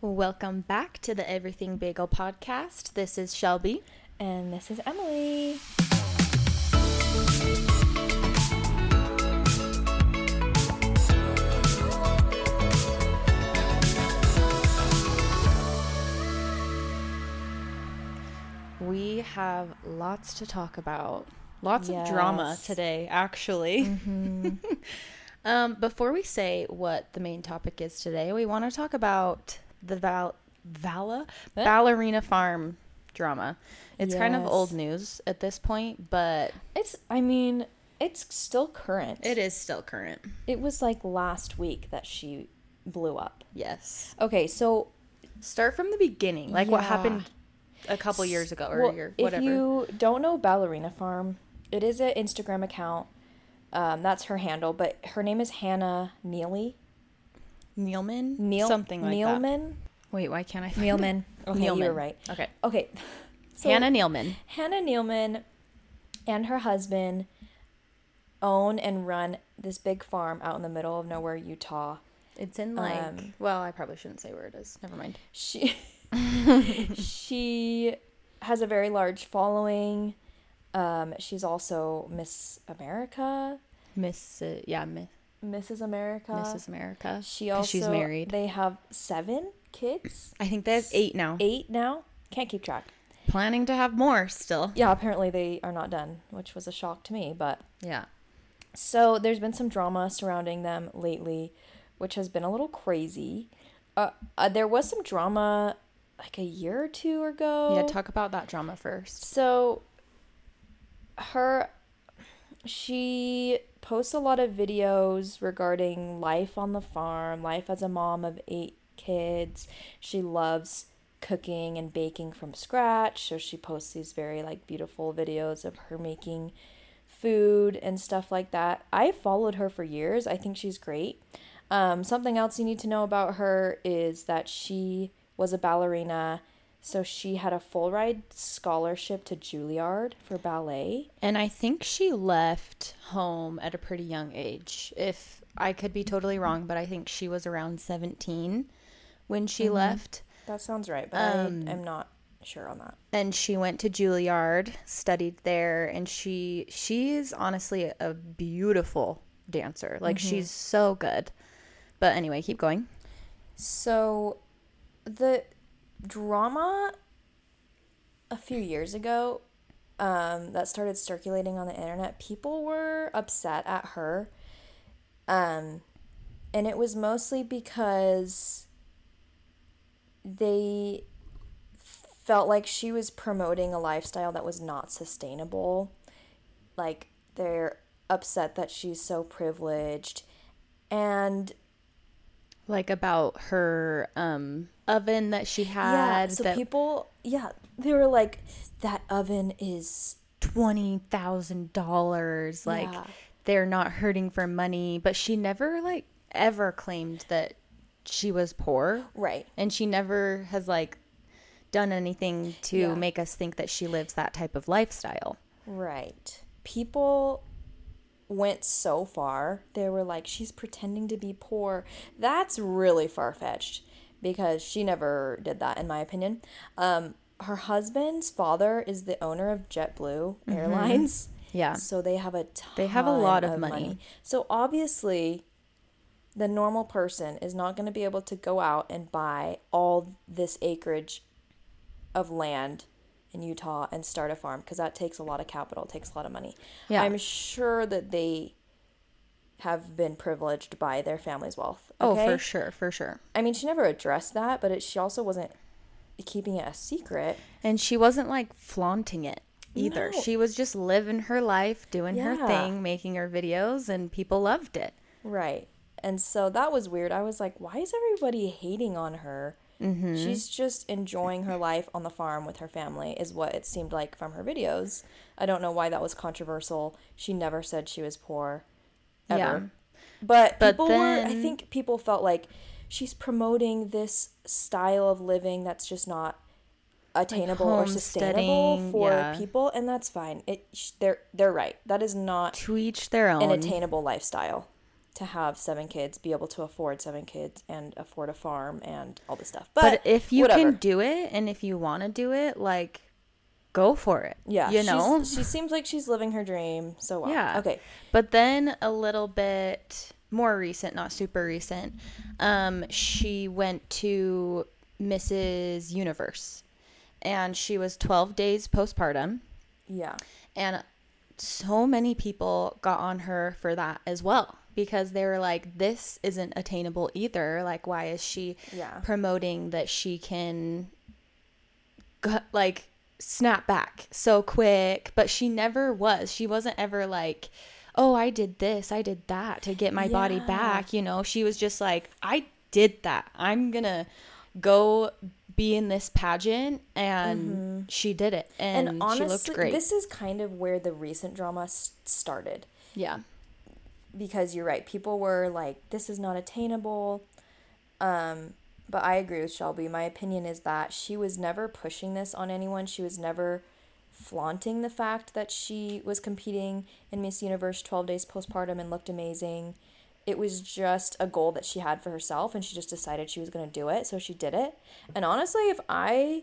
Welcome back to the Everything Bagel podcast. This is Shelby. And this is Emily. We have lots to talk about. Lots of drama today, actually. Mm-hmm. Before we say what the main topic is today, we want to talk about the Ballerina Farm drama. It's kind of old news at this point, but It's still current. it is still current. It was like last week that she blew up. Yes. Okay, so Start from the beginning. Like what happened a couple years ago or whatever. If you don't know Ballerina Farm, it is an Instagram account. That's her handle, but her name is Hannah Neely. Nealman? Something like that. Nealman? Wait, why can't I find Nealman. it? Okay, Nealman. you're right. Okay. So Hannah Nealman. Hannah Nealman and her husband own and run this big farm out in the middle of nowhere, Utah. It's in well, I probably shouldn't say where it is. Never mind. She has a very large following. She's also Miss America. Mrs. America. She's married. They have 7 kids. I think they have 8 now. 8 now? Can't keep track. Planning to have more still. Yeah, apparently they are not done, which was a shock to me, but Yeah. so there's been some drama surrounding them lately, which has been a little crazy. There was some drama like a year or 2 ago. Yeah, talk about that drama first. So she posts a lot of videos regarding life on the farm, life as a mom of 8 kids. She loves cooking and baking from scratch, so she posts these very beautiful videos of her making food and stuff like that. I followed her for years. I think she's great. Something else you need to know about her is that she was a ballerina, so she had a full ride scholarship to Juilliard for ballet. And I think she left home at a pretty young age. If I could be totally wrong, but I think she was around 17 when she left. That sounds right, but I'm not sure on that. And she went to Juilliard, studied there, and she is honestly a beautiful dancer. She's so good. But anyway, keep going. So the drama a few years ago that started circulating on the internet, people were upset at her. And it was mostly because they felt like she was promoting a lifestyle that was not sustainable. Like, they're upset that she's so privileged. And about her oven that she had. They were like, that oven is $20,000. They're not hurting for money. But she never, ever claimed that she was poor. Right. And she never has, done anything to make us think that she lives that type of lifestyle. Right. People went so far. They were like, she's pretending to be poor. That's really far-fetched because she never did that, in my opinion. Her husband's father is the owner of JetBlue Airlines. Yeah. So they have a lot of money. So obviously the normal person is not going to be able to go out and buy all this acreage of land in Utah and start a farm, because that takes a lot of capital, takes a lot of money. Yeah. I'm sure that they have been privileged by their family's wealth. Okay? Oh, for sure. I mean, she never addressed that, but she also wasn't keeping it a secret. And she wasn't flaunting it either. No. She was just living her life, doing her thing, making her videos, and people loved it. Right. And so that was weird. I was like, why is everybody hating on her? Mm-hmm. She's just enjoying her life on the farm with her family, is what it seemed like from her videos. I don't know why that was controversial. She never said she was poor, ever. Yeah. But I think people felt like she's promoting this style of living that's just not attainable or sustainable for people, and that's fine. They're right. That is not to each their own. An attainable lifestyle to have 7 kids, be able to afford 7 kids, and afford a farm and all this stuff. But if you can do it, and if you want to do it, like, go for it. Yeah. You know? She seems like she's living her dream. So, wow. Yeah. Okay. But then a little bit more recent, not super recent, she went to Mrs. Universe. And she was 12 days postpartum. Yeah. And so many people got on her for that as well. Because they were like, this isn't attainable either. Like, why is she promoting that she can, like, snap back so quick? But she never was. She wasn't ever like, oh, I did this, I did that to get my body back. You know, she was just like, I did that. I'm going to go be in this pageant. And she did it. And honestly, she looked great. This is kind of where the recent drama started. Yeah. Because you're right. People were like, this is not attainable. But I agree with Shelby. My opinion is that she was never pushing this on anyone. She was never flaunting the fact that she was competing in Miss Universe 12 days postpartum and looked amazing. It was just a goal that she had for herself, and she just decided she was going to do it, so she did it. And honestly, if I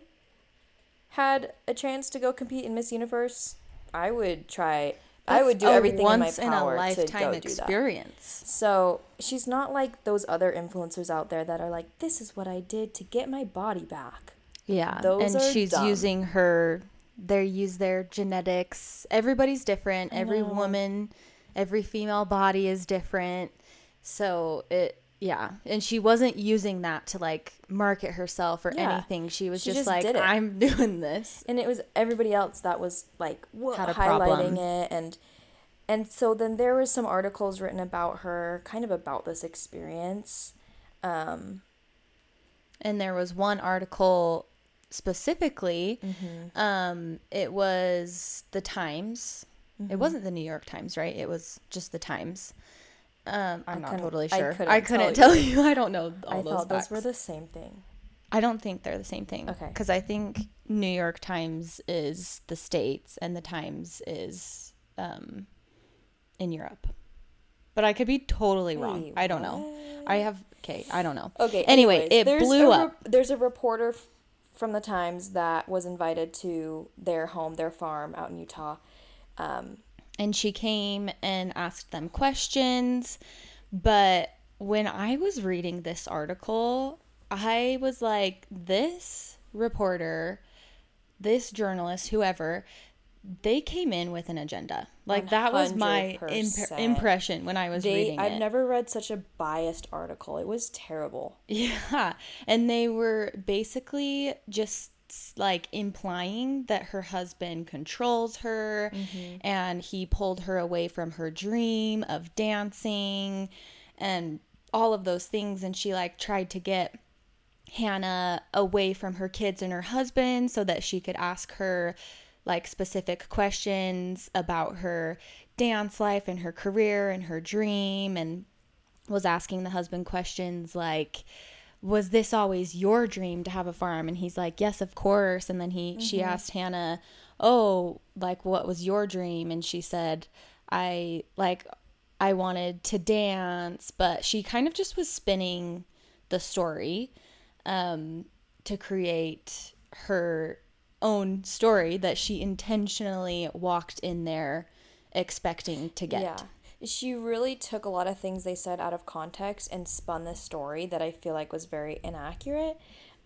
had a chance to go compete in Miss Universe, I would try... I would do everything in my power to go experience. Do that. So she's not like those other influencers out there that are like, this is what I did to get my body back. Yeah. And she's using they use their genetics. Everybody's different. Every woman, every female body is different. So and she wasn't using that to like market herself or anything. She was just like, I'm doing this. And it was everybody else that was like highlighting it. And so then there was some articles written about her, kind of about this experience. And there was one article specifically. It was the Times. It wasn't the New York Times, right? It was just the Times. I'm not totally sure. I couldn't tell you. I don't know all those facts. I thought those were the same thing. I don't think they're the same thing. Okay. Because I think New York Times is the States and the Times is in Europe. But I could be totally wrong. I don't know. I don't know. Okay. Anyway, it blew up. There's a reporter from the Times that was invited to their home, their farm out in Utah. And she came and asked them questions. But when I was reading this article, I was like, this reporter, this journalist, whoever, they came in with an agenda. Like, 100%. That was my impression when I was reading it. I've never read such a biased article. It was terrible. Yeah. And they were basically just like implying that her husband controls her and he pulled her away from her dream of dancing and all of those things. And she like tried to get Hannah away from her kids and her husband so that she could ask her like specific questions about her dance life and her career and her dream, and was asking the husband questions like, was this always your dream to have a farm? And he's like, yes, of course. And then she asked Hannah, oh, like, what was your dream? And she said, I wanted to dance. But she kind of just was spinning the story to create her own story that she intentionally walked in there expecting to get. Yeah. She really took a lot of things they said out of context and spun this story that I feel like was very inaccurate.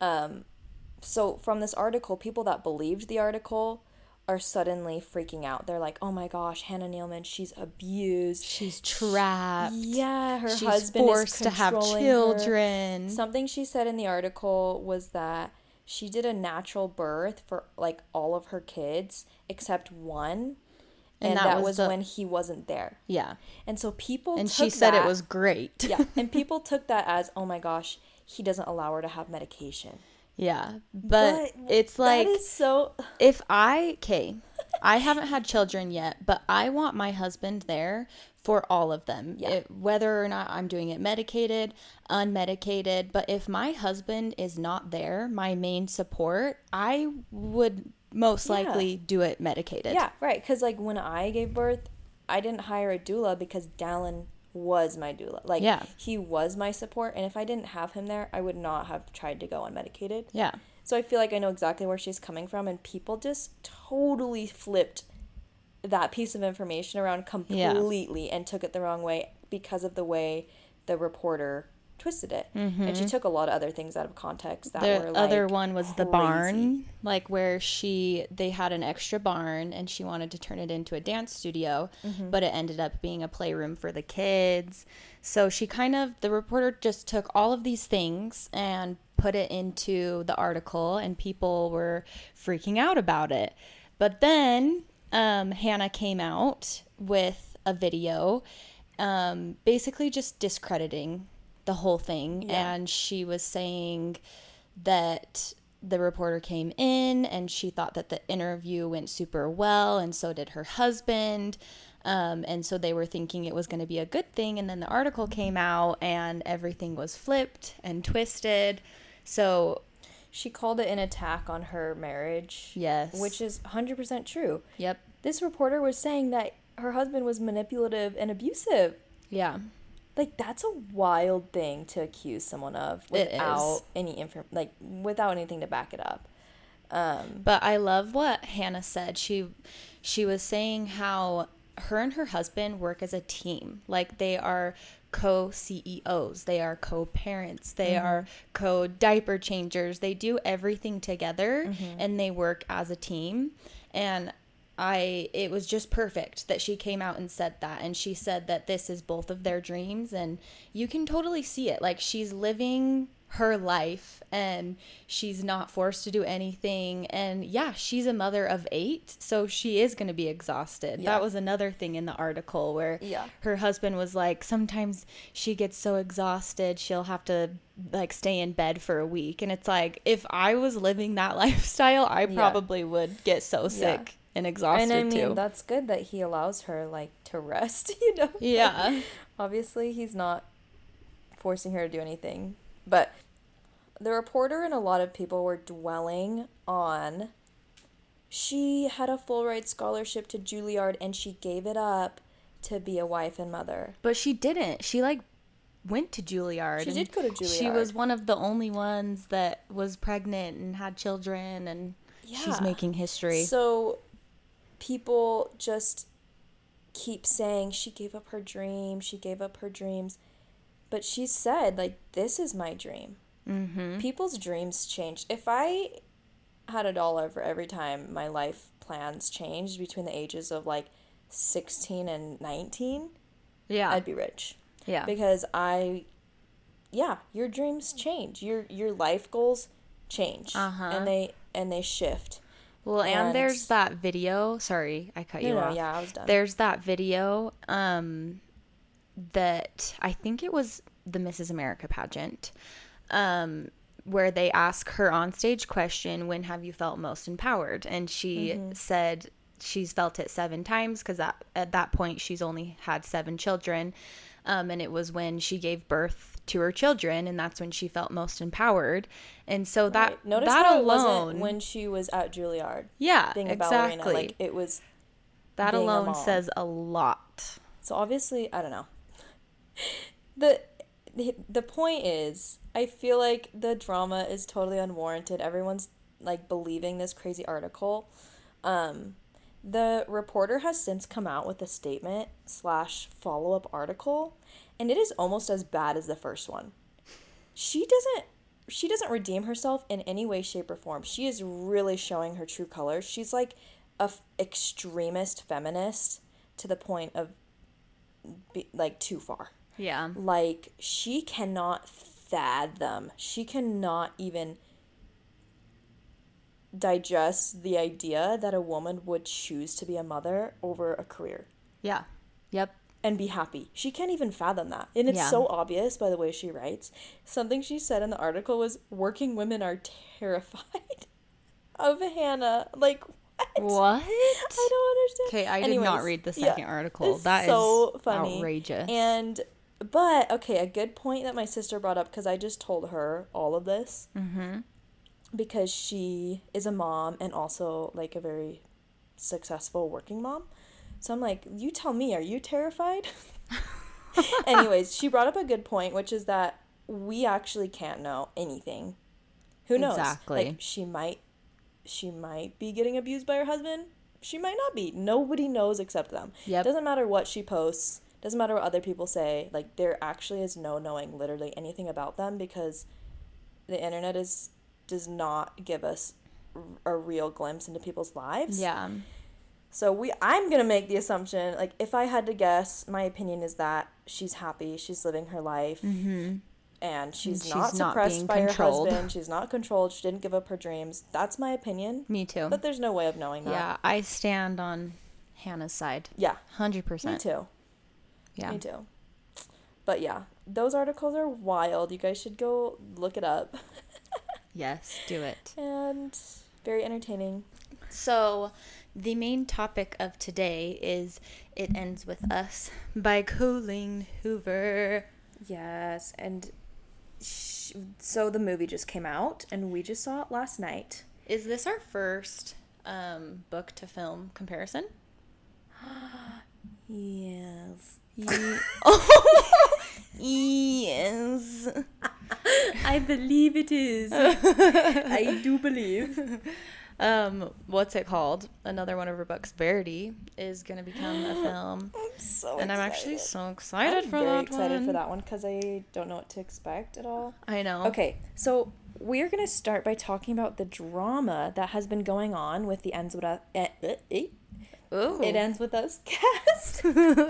So from this article, people that believed the article are suddenly freaking out. They're like, oh my gosh, Hannah Nealman, she's abused. She's trapped. Yeah, her she's husband forced is to have children. Her. Something she said in the article was that she did a natural birth for like all of her kids except one. And that was when he wasn't there. Yeah. And so people and she said it was great. Yeah. And people took that as, oh my gosh, he doesn't allow her to have medication. Yeah. But it's like, that is so... if I haven't had children yet, but I want my husband there for all of them. Yeah. Whether or not I'm doing it medicated, unmedicated. But if my husband is not there, my main support, I would most likely do it medicated. Yeah, right. Because like when I gave birth, I didn't hire a doula because Dallin was my doula. Like, Yeah. he was my support, and if I didn't have him there, I would not have tried to go unmedicated. Yeah. So I feel like I know exactly where she's coming from, and people just totally flipped that piece of information around completely and took it the wrong way because of the way the reporter twisted it. And she took a lot of other things out of context that were, like, other one was crazy. the barn, like where they had an extra barn and she wanted to turn it into a dance studio, but it ended up being a playroom for the kids. So the reporter just took all of these things and put it into the article, and people were freaking out about it. But then Hannah came out with a video basically just discrediting the whole thing. Yeah. And she was saying that the reporter came in and she thought that the interview went super well, and so did her husband. And so they were thinking it was going to be a good thing, and then the article came out and everything was flipped and twisted. So she called it an attack on her marriage. Yes. Which is 100% true. Yep. This reporter was saying that her husband was manipulative and abusive. Yeah. Like, that's a wild thing to accuse someone of without without anything to back it up. But I love what Hannah said. She was saying how her and her husband work as a team. Like, they are co-CEOs. They are co-parents. They are co-diaper changers. They do everything together, and they work as a team. And it was just perfect that she came out and said that. And she said that this is both of their dreams, and you can totally see it. Like, she's living her life and she's not forced to do anything. And yeah, she's a mother of 8, so she is going to be exhausted. Yeah. That was another thing in the article where her husband was like, sometimes she gets so exhausted she'll have to like stay in bed for a week. And it's like, if I was living that lifestyle, I probably would get so sick and exhausted. And I mean, too. that's good that he allows her, like, to rest, you know? Yeah. Like, obviously he's not forcing her to do anything. But the reporter and a lot of people were dwelling on, she had a full ride scholarship to Juilliard and she gave it up to be a wife and mother. But she didn't. She, like, went to Juilliard. She did go to Juilliard. She was one of the only ones that was pregnant and had children, and she's making history. So people just keep saying she gave up her dream, she gave up her dreams. But she said, like, this is my dream. Mm-hmm. People's dreams change. If I had $1 for every time my life plans changed between the ages of, like, 16 and 19, I'd be rich. Yeah. Because your dreams change. Your life goals change. And they shift. Well, and there's that video. Sorry, I cut you off. Yeah, I was done. There's that video that I think it was the Mrs. America pageant, where they ask her onstage question, when have you felt most empowered? And she said she's felt it 7 times because at that point she's only had 7 children. And it was when she gave birth to her children, and that's when she felt most empowered. And so that Notice that how alone, it wasn't when she was at Juilliard. Yeah, being a exactly. ballerina. Like, it was that being alone a mom. says a lot. So obviously, I don't know. The point is, I feel like the drama is totally unwarranted. Everyone's, like, believing this crazy article. The reporter has since come out with a statement / follow-up article, and it is almost as bad as the first one. She doesn't redeem herself in any way, shape, or form. She is really showing her true colors. She's like a extremist feminist to the point of too far. Yeah. Like, she cannot fathom. She cannot even digest the idea that a woman would choose to be a mother over a career. Yeah. Yep. And be happy. She can't even fathom that. And it's so obvious by the way she writes. Something she said in the article was, working women are terrified of Hannah. Like, what? I don't understand. Okay, I did not read the second article. It's that so is funny. Outrageous. But, okay, a good point that my sister brought up, because I just told her all of this. Mm-hmm. Because she is a mom and also, like, a very successful working mom. So I'm like, you tell me, are you terrified? Anyways, she brought up a good point, which is that we actually can't know anything. Who knows? Exactly. Like, she might be getting abused by her husband. She might not be. Nobody knows except them. Yep. Doesn't matter what she posts. Doesn't matter what other people say. Like, there actually is no knowing literally anything about them, because the internet does not give us a real glimpse into people's lives. Yeah. So I'm going to make the assumption, like, if I had to guess, my opinion is that she's happy, she's living her life, and she's not suppressed by controlled. her husband, she's not controlled, she didn't give up her dreams. That's my opinion. Me too. But there's no way of knowing that. Yeah, I stand on Hannah's side. Yeah. 100%. Me too. Yeah. Me too. But yeah, those articles are wild. You guys should go look it up. Yes, do it. And very entertaining. So, the main topic of today is It Ends With Us by Colleen Hoover. Yes, and so the movie just came out, and we just saw it last night. Is this our first book to film comparison? Yes. Yes. I believe it is. I do believe. What's it called? Another one of her books, Verity, is going to become a film. I'm so and excited. I'm actually so excited for that one. I'm very excited for that one because I don't know what to expect at all. I know. Okay, so we're going to start by talking about the drama that has been going on with the Ends With Us... Ooh. It Ends With Us cast.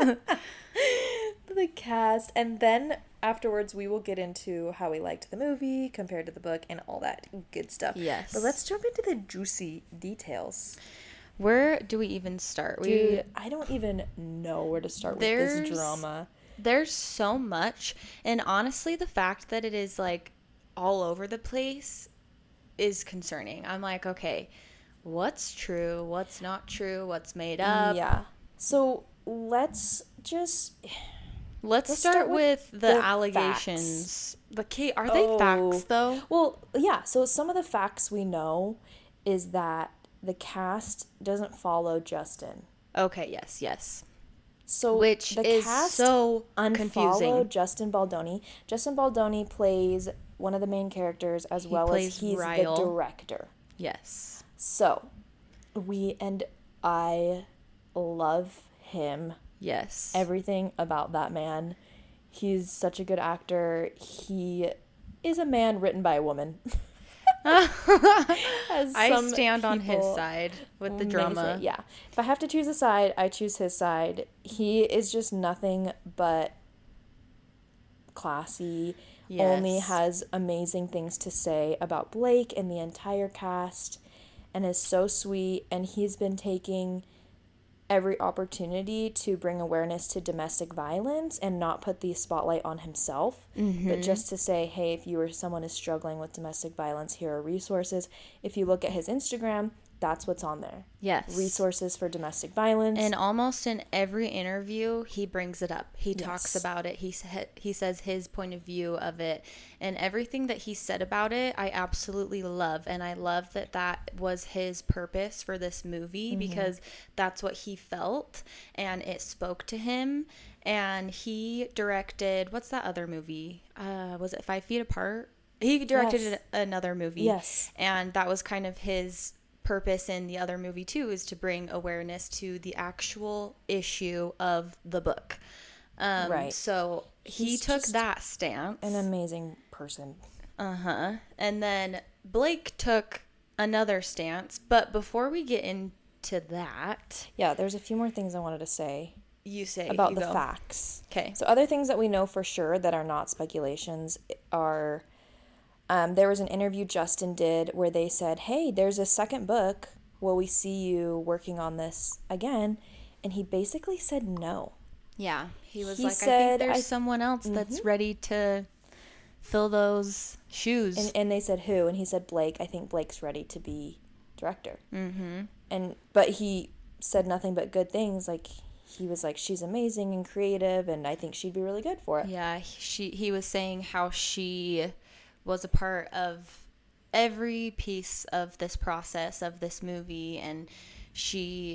The cast. And then afterwards we will get into how we liked the movie compared to the book and all that good stuff. Yes. But let's jump into the juicy details. Where do we even start? Dude, I don't even know where to start with this drama. There's so much. And honestly, the fact that it is like all over the place is concerning. I'm like, okay, what's true? What's not true? What's made up? Yeah. So let's start with the allegations. Are they facts though? Well, yeah. So some of the facts we know is that the cast doesn't follow Justin. Okay. Yes. So which the is cast so confusing. Justin Baldoni. Justin Baldoni plays one of the main characters as well as he's Ryle. the director. Yes. So I love him. Yes. Everything about that man. He's such a good actor. He is a man written by a woman. I stand on his side with the drama. Yeah. If I have to choose a side, I choose his side. He is just nothing but classy. Yes. Only has amazing things to say about Blake and the entire cast, and is so sweet. And he's been taking every opportunity to bring awareness to domestic violence and not put the spotlight on himself, but just to say, hey, if you or someone is struggling with domestic violence, here are resources. If you look at his Instagram, that's what's on there. Yes. Resources for domestic violence. And almost in every interview, he brings it up. He talks about it. He says his point of view of it. And everything that he said about it, I absolutely love. And I love that that was his purpose for this movie because that's what he felt. And it spoke to him. And he directed, what's that other movie? Was it 5 Feet Apart? He directed another movie. Yes. And that was kind of his purpose in the other movie too, is to bring awareness to the actual issue of the book. Right. So he took that stance. An amazing person. And then Blake took another stance. But before we get into that, yeah, there's a few more things I wanted to say. You say about the facts. Okay. So other things that we know for sure that are not speculations are. There was an interview Justin did where they said, hey, there's a second book. Will we see you working on this again? And he basically said no. Yeah. He like, I think there's someone else that's ready to fill those shoes. And they said, who? And he said, Blake. I think Blake's ready to be director. But he said nothing but good things. Like, he was like, she's amazing and creative, and I think she'd be really good for it. Yeah. He was saying how she was a part of every piece of this process of this movie, and she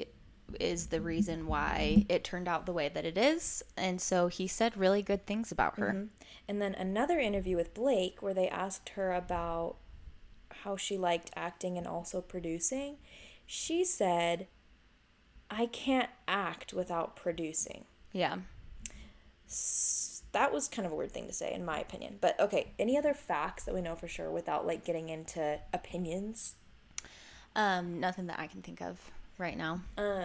is the reason why it turned out the way that it is. And so he said really good things about her. Mm-hmm. And then another interview with Blake where they asked her about how she liked acting and also producing. She said, I can't act without producing. Yeah. That was kind of a weird thing to say, in my opinion. But okay, any other facts that we know for sure without like getting into opinions? Nothing that I can think of right now.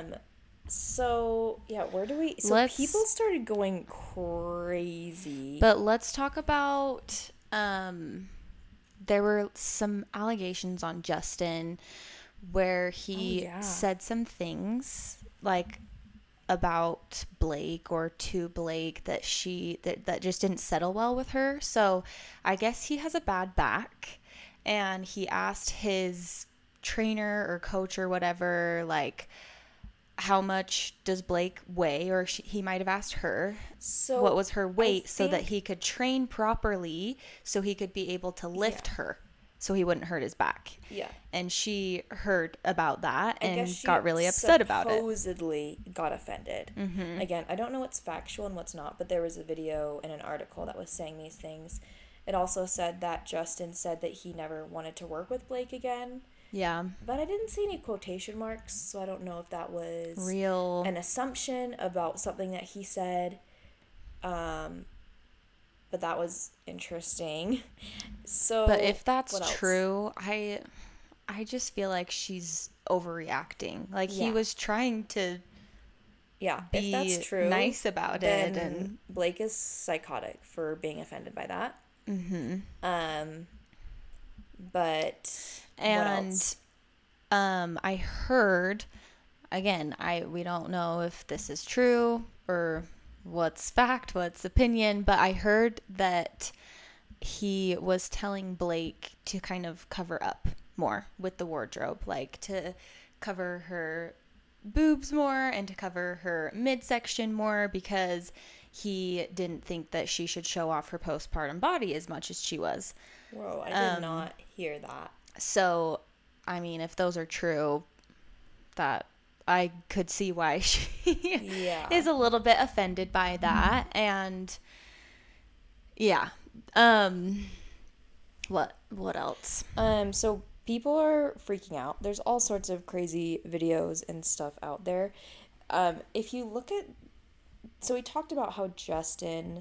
So yeah, where do we? So people started going crazy. But let's talk about. There were some allegations on Justin where he said some things like about Blake or to Blake that that just didn't settle well with her. So I guess he has a bad back, and he asked his trainer or coach or whatever, like, how much does Blake weigh? Or he might have asked her what was her weight so that he could train properly so he could be able to lift her so he wouldn't hurt his back. Yeah. And she heard about that and got really upset about it. Supposedly got offended. Mm-hmm. Again, I don't know what's factual and what's not, but there was a video and an article that was saying these things. It also said that Justin said that he never wanted to work with Blake again. Yeah. But I didn't see any quotation marks, so I don't know if that was real, an assumption about something that he said. But that was interesting. So, but if that's true, I just feel like she's overreacting. Like he was trying to be if that's true, nice about it, and Blake is psychotic for being offended by that. Mm-hmm. But and I heard, again, we don't know if this is true or what's fact, what's opinion, but I heard that he was telling Blake to kind of cover up more with the wardrobe, like to cover her boobs more and to cover her midsection more, because he didn't think that she should show off her postpartum body as much as she was. Whoa, I did not hear that. So, I mean, if those are true, that I could see why she is a little bit offended by that. And yeah. What else? So people are freaking out. There's all sorts of crazy videos and stuff out there. If you look at, so we talked about how Justin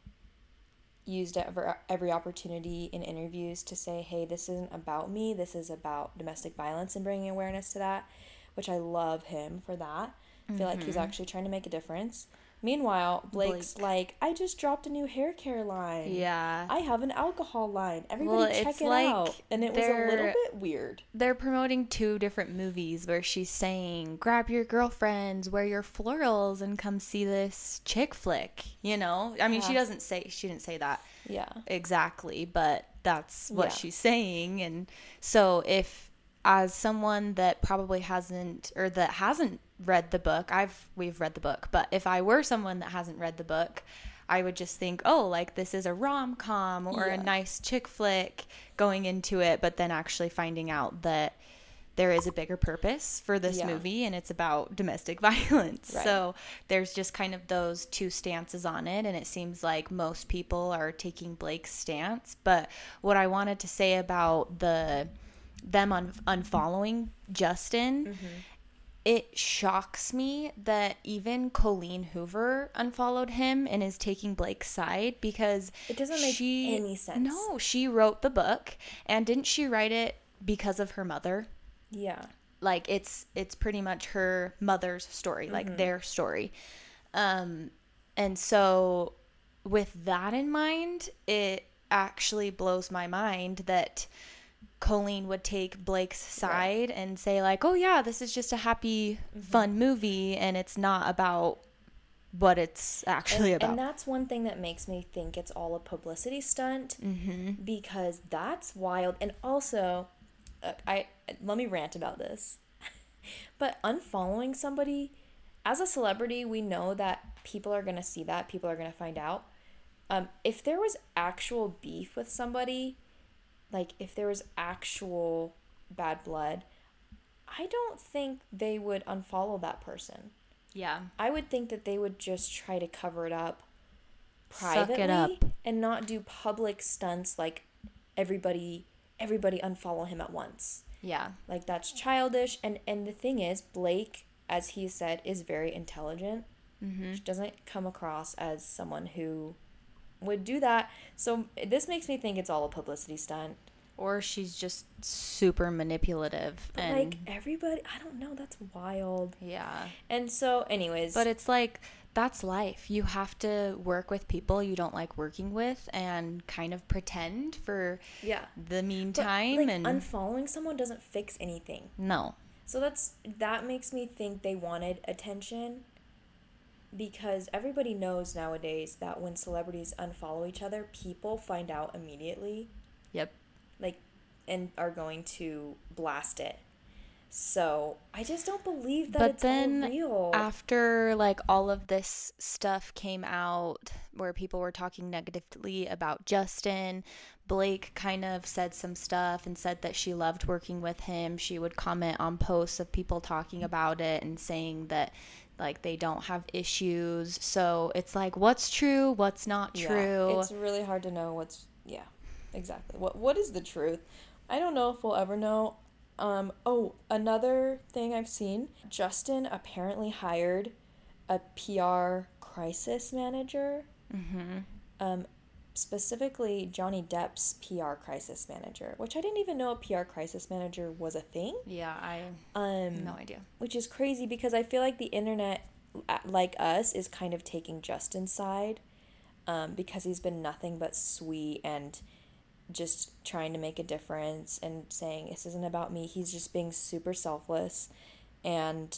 used every opportunity in interviews to say, hey, this isn't about me, this is about domestic violence, and bringing awareness to that, which I love him for that. I feel like he's actually trying to make a difference. Meanwhile, Blake's like, I just dropped a new hair care line. Yeah. I have an alcohol line. Everybody check it out. And it was a little bit weird. They're promoting 2 different movies where she's saying, grab your girlfriends, wear your florals, and come see this chick flick. You know? I mean, she didn't say that exactly, but that's what she's saying. And so if, as someone that probably hasn't read the book, we've read the book, but if I were someone that hasn't read the book, I would just think, oh, like this is a rom-com or a nice chick flick going into it, but then actually finding out that there is a bigger purpose for this movie, and it's about domestic violence. Right. So there's just kind of those 2 stances on it, and it seems like most people are taking Blake's stance. But what I wanted to say about them unfollowing Justin, it shocks me that even Colleen Hoover unfollowed him and is taking Blake's side, because it doesn't make any sense. No, she wrote the book, and didn't she write it because of her mother? Yeah. Like it's pretty much her mother's story, like their story. And so with that in mind, it actually blows my mind that Colleen would take Blake's side and say like, oh yeah, this is just a happy, fun movie, and it's not about what it's actually about. And that's one thing that makes me think it's all a publicity stunt, because that's wild. And also, let me rant about this. But unfollowing somebody, as a celebrity, we know that people are going to see that, people are going to find out. If there was actual beef with somebody, like if there was actual bad blood, I don't think they would unfollow that person. Yeah. I would think that they would just try to cover it up Suck it privately up. and not do public stunts like everybody unfollow him at once. Yeah. Like, that's childish. And the thing is, Blake, as he said, is very intelligent. Mm-hmm. She doesn't come across as someone who would do that. So this makes me think it's all a publicity stunt. Or she's just super manipulative. But and like, everybody, I don't know, that's wild. yeah. And so, anyways. But it's like, that's life. You have to work with people you don't like working with and kind of pretend for the meantime. But, like, and unfollowing someone doesn't fix anything. No. So that makes me think they wanted attention, because everybody knows nowadays that when celebrities unfollow each other, people find out immediately. Yep. Like, and are going to blast it. So I just don't believe that it's all real. After like all of this stuff came out where people were talking negatively about Justin, Blake kind of said some stuff and said that she loved working with him. She would comment on posts of people talking about it and saying that like they don't have issues. So it's like, what's true, what's not true? Yeah, it's really hard to know what's exactly. What is the truth? I don't know if we'll ever know. Another thing I've seen, Justin apparently hired a PR crisis manager. Mm-hmm. Specifically Johnny Depp's PR crisis manager, which I didn't even know a PR crisis manager was a thing. Yeah, I have no idea. Which is crazy because I feel like the internet, like us, is kind of taking Justin's side, because he's been nothing but sweet and just trying to make a difference and saying this isn't about me. He's just being super selfless. And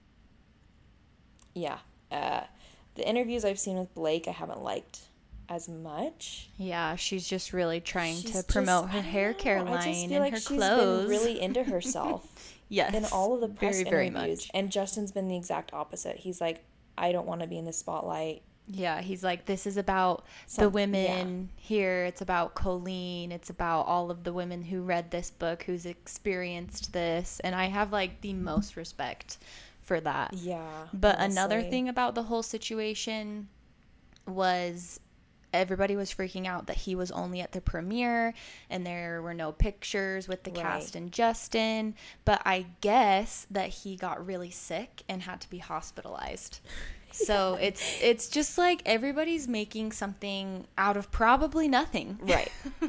the interviews I've seen with Blake I haven't liked as much. Yeah, she's just really trying to promote her hair care line and like her she's clothes. Been really into herself. Yes, in all of the press very, interviews. very much. And Justin's been the exact opposite. He's like, I don't want to be in the spotlight. Yeah, he's like, this is about the women here. It's about Colleen. It's about all of the women who read this book, who's experienced this. And I have like the most respect for that. Yeah. But another thing about the whole situation was everybody was freaking out that he was only at the premiere and there were no pictures with the cast and Justin. But I guess that he got really sick and had to be hospitalized. So it's just like everybody's making something out of probably nothing. Right.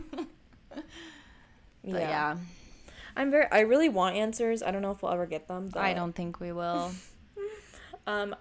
But yeah. I really want answers. I don't know if we'll ever get them. But I don't think we will. I'm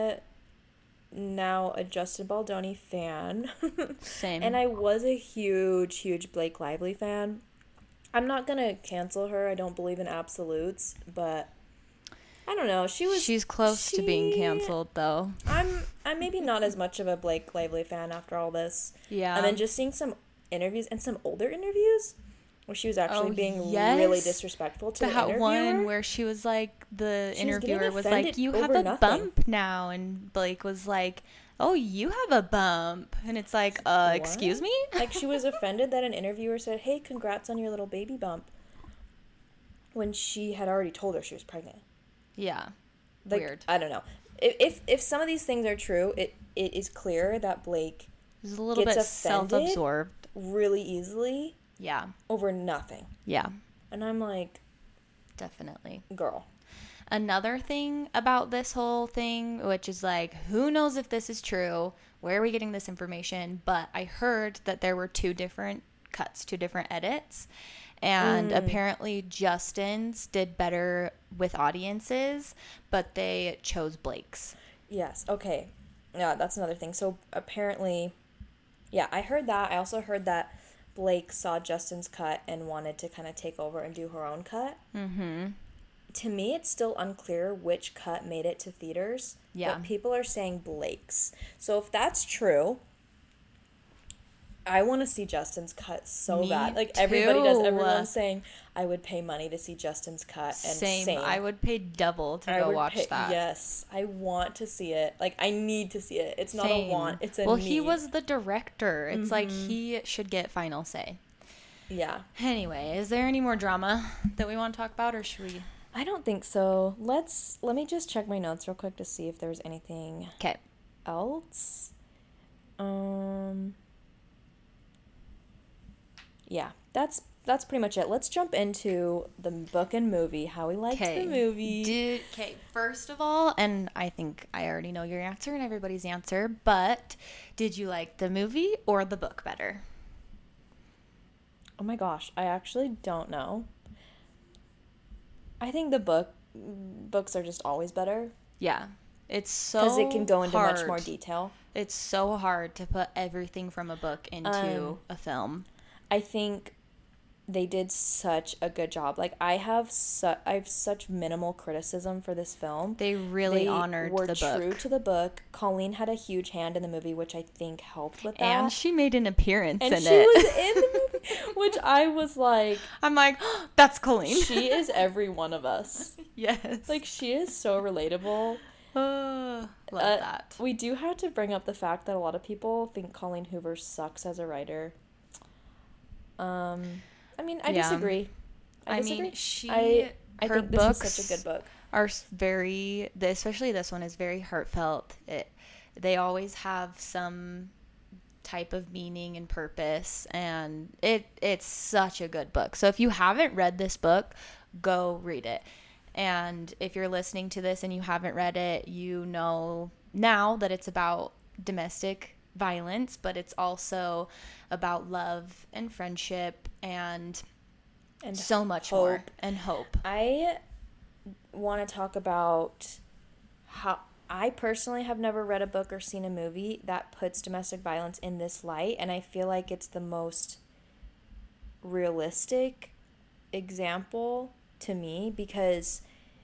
now a Justin Baldoni fan. Same. And I was a huge Blake Lively fan. I'm not gonna cancel her. I don't believe in absolutes, but I don't know. She's close to being canceled, though. I'm maybe not as much of a Blake Lively fan after all this. Yeah. And then just seeing some interviews and some older interviews where she was actually being really disrespectful to the interviewer. That one where she was like, the interviewer was like, you have a bump now. And Blake was like, oh, you have a bump. And it's like, excuse me? Like, she was offended that an interviewer said, hey, congrats on your little baby bump, when she had already told her she was pregnant. Yeah. Like, weird. I don't know. If some of these things are true, it is clear that Blake is a little bit self-absorbed really easily. Yeah. Over nothing. Yeah. And I'm like, definitely. Girl. Another thing about this whole thing, which is like, who knows if this is true? Where are we getting this information? But I heard that there were two different cuts, two different edits. And apparently Justin's did better with audiences, but they chose Blake's. Yes. Okay. Yeah, that's another thing. So apparently, I heard that. I also heard that Blake saw Justin's cut and wanted to kind of take over and do her own cut. Mm-hmm. To me, it's still unclear which cut made it to theaters. Yeah. But people are saying Blake's. So if that's true, I want to see Justin's cut so bad. Like, everybody does. Everyone's saying, I would pay money to see Justin's cut. And same. I would pay double to go watch that. Yes. I want to see it. Like, I need to see it. It's not a want. It's a need. Well, he was the director. It's like he should get final say. Yeah. Anyway, is there any more drama that we want to talk about, or should we... I don't think so. Let me just check my notes real quick to see if there's anything Okay. else. Yeah, that's pretty much it. Let's jump into the book and movie, how we liked the movie. Okay, first of all, and I think I already know your answer and everybody's answer, but did you like the movie or the book better? Oh my gosh, I actually don't know. I think books are just always better Yeah. It's so because it can go into hard. much more detail. It's so hard to put everything from a book into a film. I think they did such a good job. Like I have such minimal criticism for this film. They really honored the book. Were true to the book. Colleen had a huge hand in the movie, which I think helped with that. And she made an appearance in it. And she was in the movie, which I was like, I'm like, oh, that's Colleen. She is every one of us. Yes. Like she is so relatable. Love that. We do have to bring up the fact that a lot of people think Colleen Hoover sucks as a writer. I mean, I disagree. I mean, I think this is such a good book. Are very, especially this one is very heartfelt. They always have some type of meaning and purpose, and it's such a good book. So if you haven't read this book, go read it. And if you're listening to this and you haven't read it, you know now that it's about domestic violence, but it's also about love and friendship and so much hope. more, and hope. I want to talk about how I personally have never read a book or seen a movie that puts domestic violence in this light, and I feel like it's the most realistic example to me because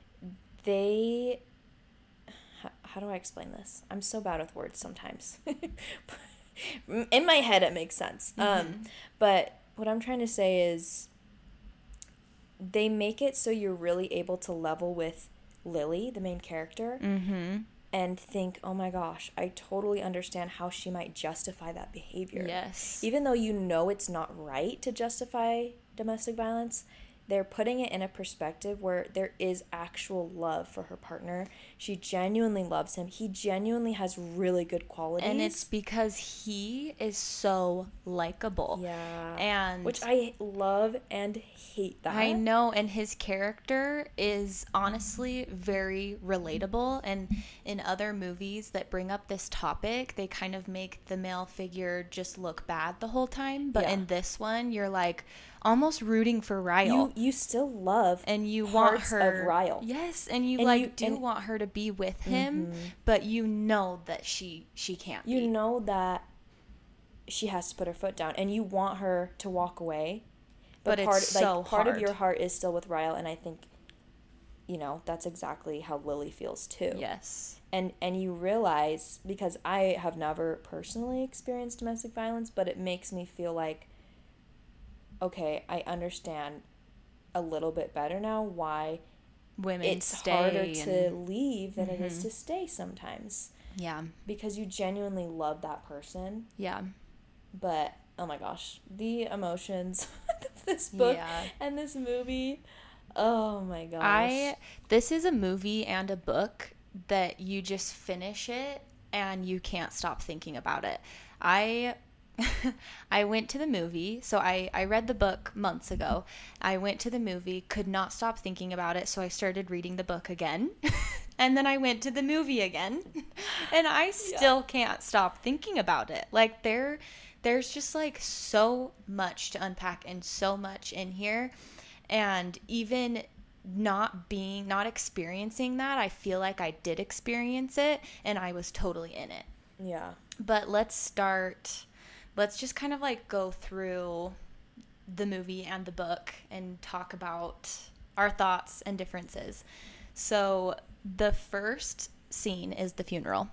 how do I explain this? I'm so bad with words sometimes. In my head, it makes sense. But what I'm trying to say is they make it so you're really able to level with Lily, the main character, and think, oh my gosh, I totally understand how she might justify that behavior. Yes. Even though you know it's not right to justify domestic violence, they're putting it in a perspective where there is actual love for her partner. She genuinely loves him. He genuinely has really good qualities. And it's because he is so likable. Yeah. And which I love and hate that. I know, and his character is honestly very relatable. And in other movies that bring up this topic, they kind of make the male figure just look bad the whole time. But in this one, you're like almost rooting for Ryle. You still love and you want her of Ryle. Yes, and you want her to be with him, but you know that she can't. You know that she has to put her foot down, and you want her to walk away. But it's so hard. Part of your heart is still with Ryle, and I think, that's exactly how Lily feels too. Yes. And you realize, because I have never personally experienced domestic violence, but it makes me feel like, okay, I understand a little bit better now why women it's harder to leave than it is to stay sometimes. Yeah. Because you genuinely love that person. Yeah. But, oh my gosh, the emotions of this book and this movie, oh my gosh. This is a movie and a book that you just finish it and you can't stop thinking about it. I went to the movie, so I read the book months ago. I went to the movie, could not stop thinking about it, so I started reading the book again. And then I went to the movie again. And I still can't stop thinking about it. Like there's just like so much to unpack and so much in here. And even not experiencing that, I feel like I did experience it and I was totally in it. Yeah. But let's just kind of like go through the movie and the book and talk about our thoughts and differences. So the first scene is the funeral.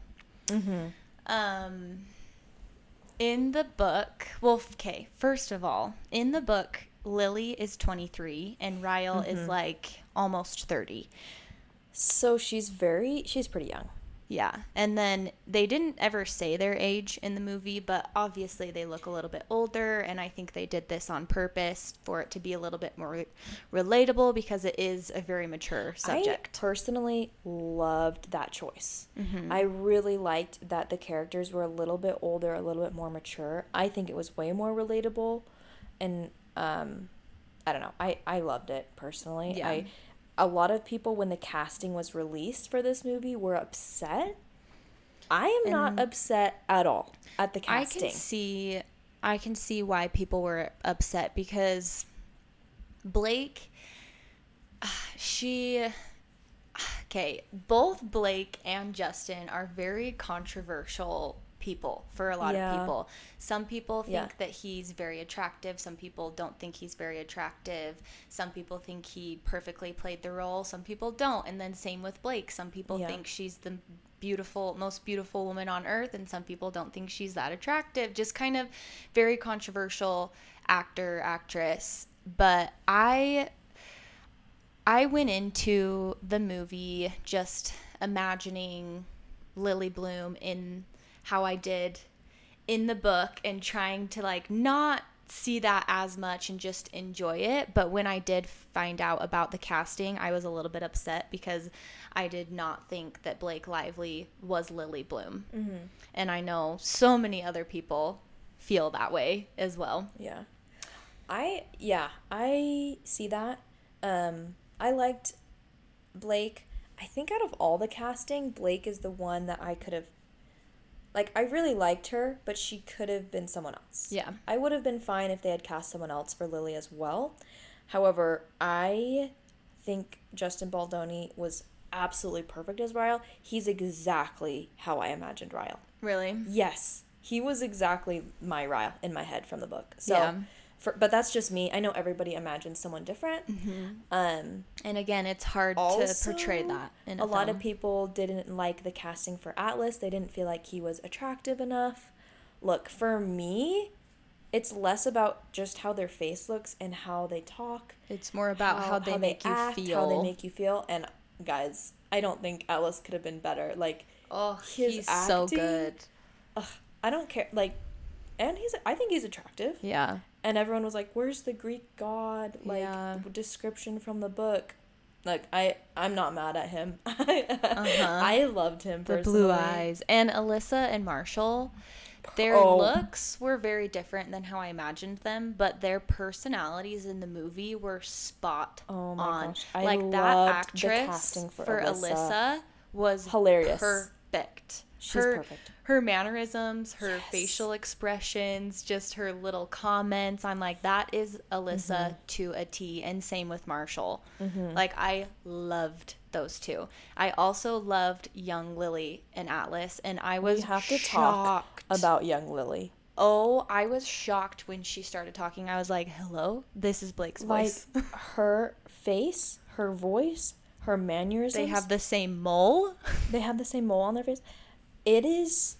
In the book, first of all, in the book, Lily is 23 and Ryle is like almost 30. So she's pretty young. Yeah. And then they didn't ever say their age in the movie, but obviously they look a little bit older. And I think they did this on purpose for it to be a little bit more relatable because it is a very mature subject. I personally loved that choice. I really liked that the characters were a little bit older, a little bit more mature. I think it was way more relatable. And I don't know. I loved it personally. Yeah. A lot of people, when the casting was released for this movie, were upset. I am not upset at all at the casting. I can see why people were upset because Blake, both Blake and Justin are very controversial people for a lot of people. Some people think that he's very attractive. Some people don't think he's very attractive. Some people think he perfectly played the role. Some people don't. And then same with Blake. Some people think she's the most beautiful woman on earth, and some people don't think she's that attractive. Just kind of very controversial actress. But I went into the movie just imagining Lily Bloom in how I did in the book and trying to like not see that as much and just enjoy it. But when I did find out about the casting, I was a little bit upset because I did not think that Blake Lively was Lily Bloom. And I know so many other people feel that way as well. I see that. I liked Blake. I think out of all the casting, Blake is the one that I could have, like, I really liked her, but she could have been someone else. Yeah. I would have been fine if they had cast someone else for Lily as well. However, I think Justin Baldoni was absolutely perfect as Ryle. He's exactly how I imagined Ryle. Really? Yes. He was exactly my Ryle in my head from the book. So, but that's just me. I know everybody imagines someone different. And again, it's hard to portray that in a film. Lot of people didn't like the casting for Atlas. They didn't feel like he was attractive enough. Look, for me, it's less about just how their face looks and how they talk. It's more about how they make you feel. How they make you feel. And guys, I don't think Atlas could have been better. Like, he's acting, so good. I don't care. Like, and I think he's attractive. Yeah. And everyone was like, where's the Greek god, description from the book? Like, I'm not mad at him. I loved him personally. The blue eyes. And Alyssa and Marshall, their looks were very different than how I imagined them, but their personalities in the movie were spot on. Gosh. I like, loved that actress the casting for Alyssa was hilarious. Perfect. She's perfect. Her mannerisms, her facial expressions, just her little comments. I'm like, that is Alyssa to a T. And same with Marshall. Like, I loved those two. I also loved young Lily and Atlas. And I was We have to shocked. talk about young Lily. Oh, I was shocked when she started talking. I was like, hello? This is Blake's voice. Like, her face, her voice, her mannerisms. They have the same mole. They have the same mole on their face. It is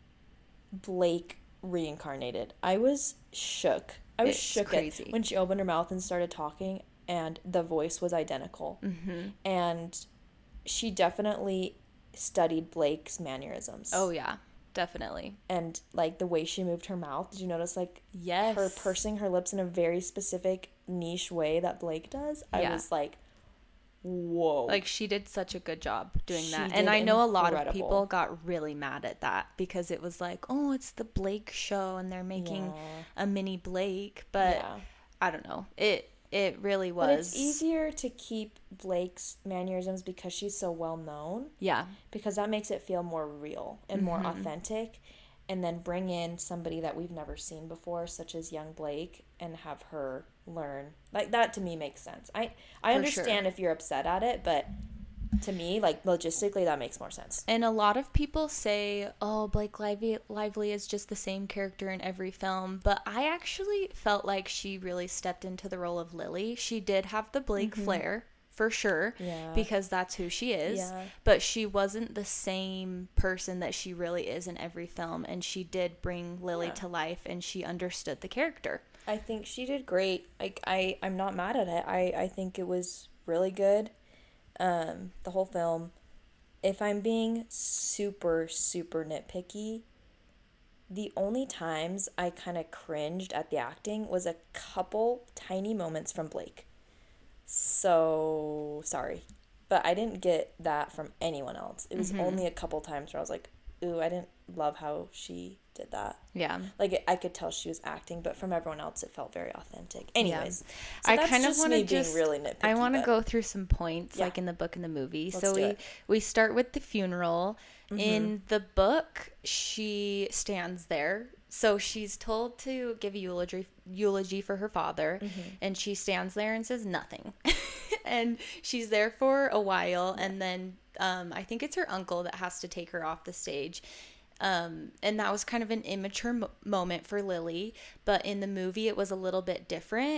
Blake reincarnated. I was shook. I was shook crazy when she opened her mouth and started talking, and the voice was identical. And she definitely studied Blake's mannerisms. Oh, yeah. Definitely. And, like, the way she moved her mouth. Did you notice, like, yes, her pursing her lips in a very specific niche way that Blake does? I was like, whoa. Like, she did such a good job doing that. And I know a lot of people got really mad at that because it was like, oh, it's the Blake show and they're making a mini Blake. But I don't know. It really was. But it's easier to keep Blake's mannerisms because she's so well known. Yeah. Because that makes it feel more real and more authentic. And then bring in somebody that we've never seen before, such as young Blake, and have her learn. Like, that to me makes sense. I understand if you're upset at it, but to me, like, logistically, that makes more sense. And a lot of people say, oh, Blake Lively is just the same character in every film. But I actually felt like she really stepped into the role of Lily. She did have the Blake flair, for sure, because that's who she is. But she wasn't the same person that she really is in every film. And she did bring Lily to life, and she understood the character. I think she did great. Like, I'm not mad at it. I think it was really good. The whole film, if I'm being super, super nitpicky, the only times I kind of cringed at the acting was a couple tiny moments from Blake. So, sorry. But I didn't get that from anyone else. It was only a couple times where I was like, ooh, I didn't love how she did that. Yeah. Like, I could tell she was acting, but from everyone else, it felt very authentic. Anyways, so I kind of want to just being really nitpicky. I want to go through some points, like in the book and the movie. We start with the funeral. In the book, she stands there. So she's told to give a eulogy for her father, and she stands there and says nothing. And she's there for a while, and then I think it's her uncle that has to take her off the stage. And that was kind of an immature moment for Lily, but in the movie it was a little bit different.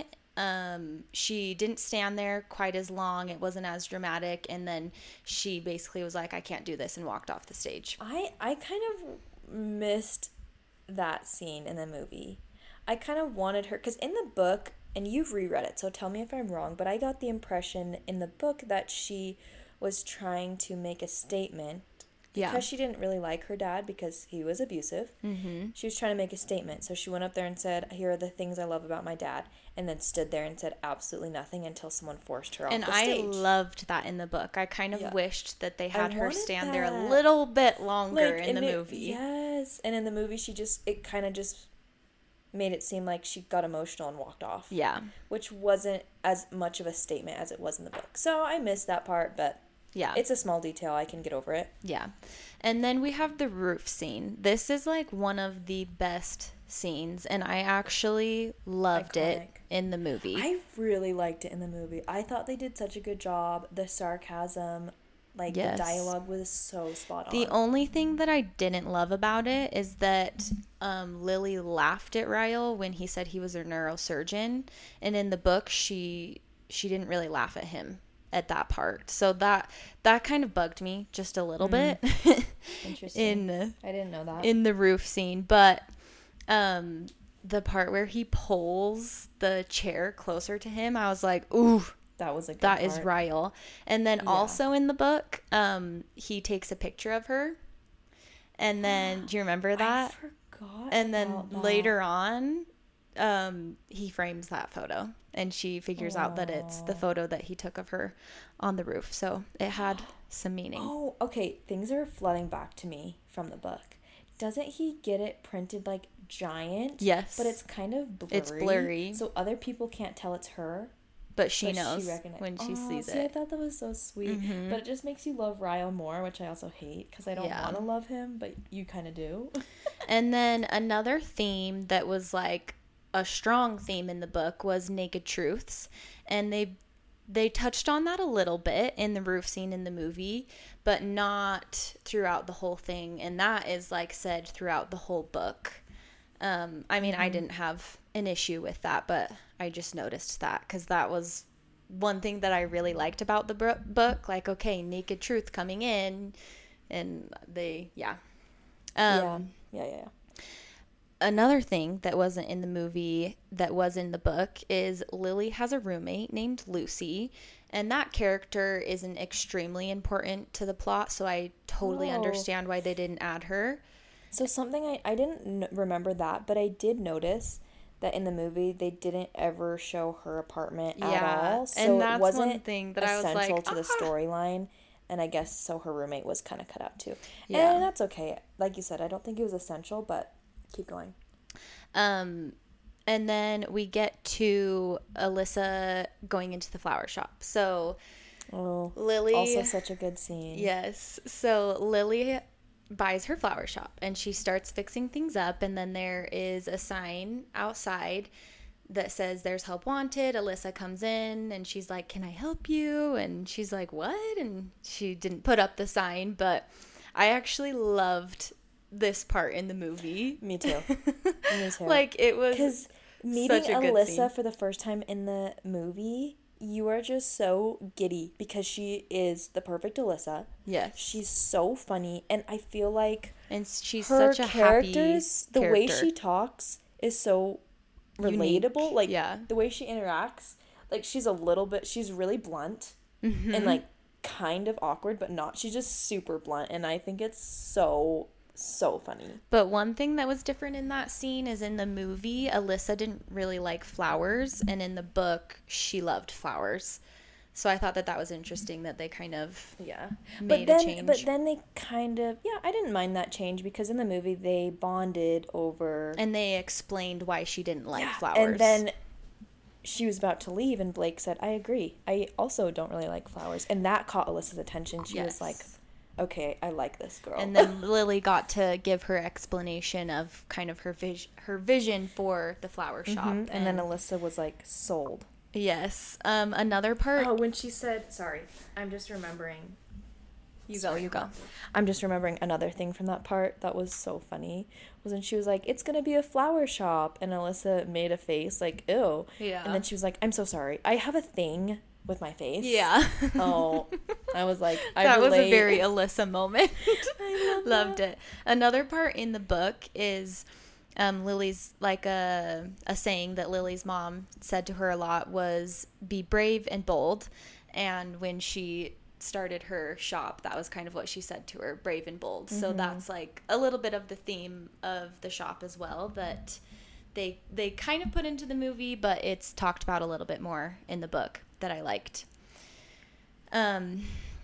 She didn't stand there quite as long. It wasn't as dramatic, and then she basically was like, I can't do this, and walked off the stage. I kind of missed that scene in the movie. I kind of wanted her, because in the book, and you've reread it, so tell me if I'm wrong, but I got the impression in the book that she was trying to make a statement because she didn't really like her dad because he was abusive. She was trying to make a statement, so she went up there and said, here are the things I love about my dad, and then stood there and said absolutely nothing until someone forced her off the stage. And I loved that in the book. I kind of wished that they had her stand there a little bit longer in the movie. Yes, and in the movie it kind of just made it seem like she got emotional and walked off. Yeah. Which wasn't as much of a statement as it was in the book. So I missed that part, but yeah, it's a small detail. I can get over it. Yeah. And then we have the roof scene. This is like one of the best scenes, and I actually loved it in the movie. I really liked it in the movie. I thought they did such a good job. The sarcasm, the dialogue was so spot on. The only thing that I didn't love about it is that Lily laughed at Ryle when he said he was a neurosurgeon, and in the book she didn't really laugh at him at that part. So that kind of bugged me just a little bit. Interesting. I didn't know that. In the roof scene, but the part where he pulls the chair closer to him, I was like, ooh, that was a good that part. Is Ryle. And then also in the book, he takes a picture of her. And then, do you remember that? I forgot. And then later on, he frames that photo, and she figures out that it's the photo that he took of her on the roof. So it had some meaning. Oh, okay. Things are flooding back to me from the book. Doesn't he get it printed like giant? Yes. But it's kind of blurry. It's blurry. So other people can't tell it's her. But she knows when she sees it. I thought that was so sweet. But it just makes you love Ryle more, which I also hate because I don't want to love him, but you kind of do. And then another theme that was like a strong theme in the book was naked truths. And they touched on that a little bit in the roof scene in the movie, but not throughout the whole thing. And that is like said throughout the whole book. I mean, I didn't have an issue with that, but I just noticed that because that was one thing that I really liked about the book. Like, okay, naked truth coming in, and yeah. Another thing that wasn't in the movie that was in the book is Lily has a roommate named Lucy, and that character isn't extremely important to the plot, so I totally understand why they didn't add her. So something I didn't remember that, but I did notice that in the movie they didn't ever show her apartment at all. So and that's it wasn't one thing that I was like, essential to the storyline, and I guess so her roommate was kind of cut out too. Yeah. And that's okay. Like you said, I don't think it was essential, but keep going. And then we get to Alyssa going into the flower shop. So Lily, also such a good scene. Yes. So Lily buys her flower shop and she starts fixing things up, and then there is a sign outside that says there's help wanted. Alyssa comes in and she's like, can I help you? And she's like, what? And she didn't put up the sign, but I actually loved this part in the movie. Me too. Me too. Like, it was because meeting Alyssa for the first time in the movie, you are just so giddy because she is the perfect Alyssa. Yes. She's so funny, and I feel like and she's her such a characters, happy the way she talks is so relatable. Unique. Like, yeah. the way she interacts, like, she's really blunt and, like, kind of awkward, but not. She's just super blunt, and I think it's so funny. But one thing that was different in that scene is in the movie, Alyssa didn't really like flowers, and in the book, she loved flowers. So I thought that was interesting that they kind of made a change. But then they kind of, I didn't mind that change because in the movie they bonded over. And they explained why she didn't like flowers. And then she was about to leave and Blake said, I agree. I also don't really like flowers. And that caught Alyssa's attention. She was like, okay, I like this girl. And then Lily got to give her explanation of kind of her vision for the flower shop. Mm-hmm. And then Alyssa was like, sold. Yes. Another part. Oh, when she said, sorry, I'm just remembering. You go. I'm just remembering another thing from that part that was so funny. Was when she was like, it's going to be a flower shop. And Alyssa made a face like, ew. Yeah. And then she was like, I'm so sorry. I have a thing with my face. Yeah. Oh, I was like, that was a very Alyssa moment. I loved it. Another part in the book is Lily's, like a saying that Lily's mom said to her a lot was, be brave and bold. And when she started her shop, that was kind of what she said to her, brave and bold. Mm-hmm. So that's like a little bit of the theme of the shop as well that they kind of put into the movie, but it's talked about a little bit more in the book that I liked. Be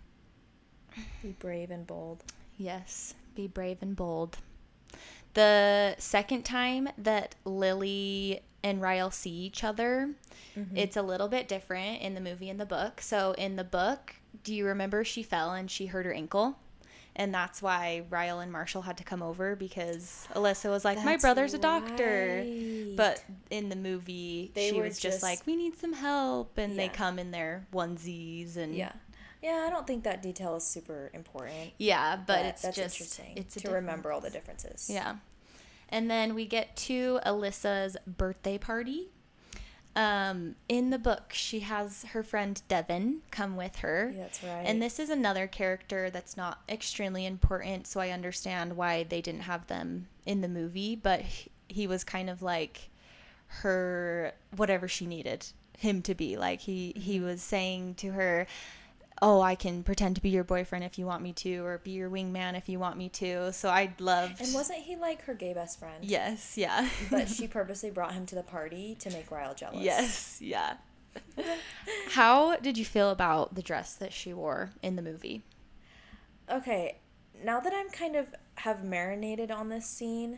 brave and bold. Yes, be brave and bold. The second time that Lily and Ryle see each other, it's a little bit different in the movie and the book. So in the book, do you remember she fell and she hurt her ankle? And that's why Ryle and Marshall had to come over because Alyssa was like, my brother's a doctor. But in the movie, she was just like, we need some help. And they come in their onesies. And Yeah, I don't think that detail is super important. Yeah, but it's that's just interesting it's to remember all the differences. Yeah. And then we get to Alyssa's birthday party. In the book, she has her friend Devin come with her. Yeah, that's right. And this is another character that's not extremely important, so I understand why they didn't have them in the movie, but he was kind of like her, whatever she needed him to be. Like he was saying to her, oh, I can pretend to be your boyfriend if you want me to, or be your wingman if you want me to. So I loved... And wasn't he like her gay best friend? Yes, yeah. But she purposely brought him to the party to make Ryle jealous. Yes, yeah. How did you feel about the dress that she wore in the movie? Okay, now that I'm kind of have marinated on this scene,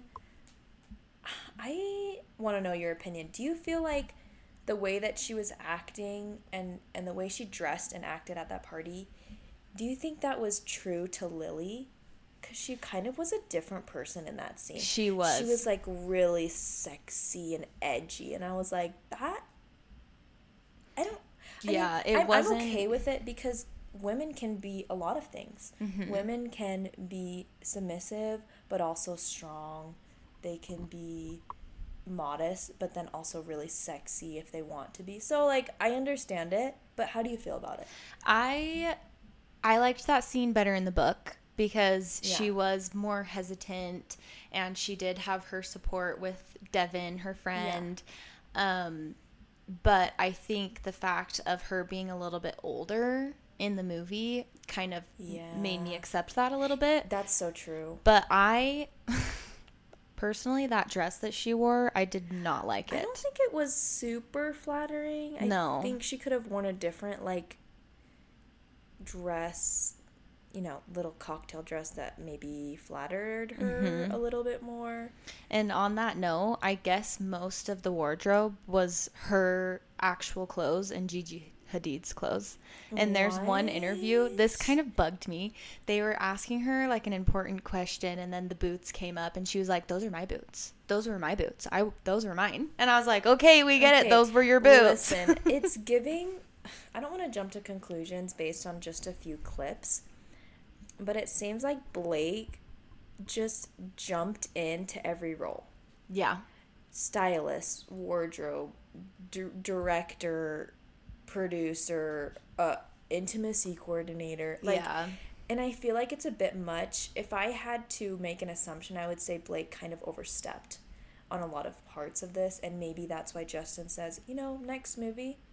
I want to know your opinion. Do you feel like the way that she was acting and the way she dressed and acted at that party, do you think that was true to Lily? Because she kind of was a different person in that scene. She was. She was like really sexy and edgy, and I was like, I'm okay with it because women can be a lot of things. Mm-hmm. Women can be submissive, but also strong. They can be modest, but then also really sexy if they want to be. So, like, I understand it, but how do you feel about it? I liked that scene better in the book because she was more hesitant and she did have her support with Devin, her friend. Yeah. But I think the fact of her being a little bit older in the movie kind of made me accept that a little bit. That's so true. But personally, that dress that she wore, I did not like it. I don't think it was super flattering. I think she could have worn a different, like, dress, little cocktail dress that maybe flattered her a little bit more. And on that note, I guess most of the wardrobe was her actual clothes and Gigi Hadid's clothes. And there's one interview, this kind of bugged me. They were asking her like an important question and then the boots came up and she was like, those are my boots. Those were my boots. Those were mine. And I was like, okay, we get it. Those were your boots. Listen, it's giving, I don't want to jump to conclusions based on just a few clips, but it seems like Blake just jumped into every role. Yeah. Stylist, wardrobe, director, producer, intimacy coordinator. And I feel like it's a bit much. If I had to make an assumption, I would say Blake kind of overstepped on a lot of parts of this, and maybe that's why Justin says, next movie,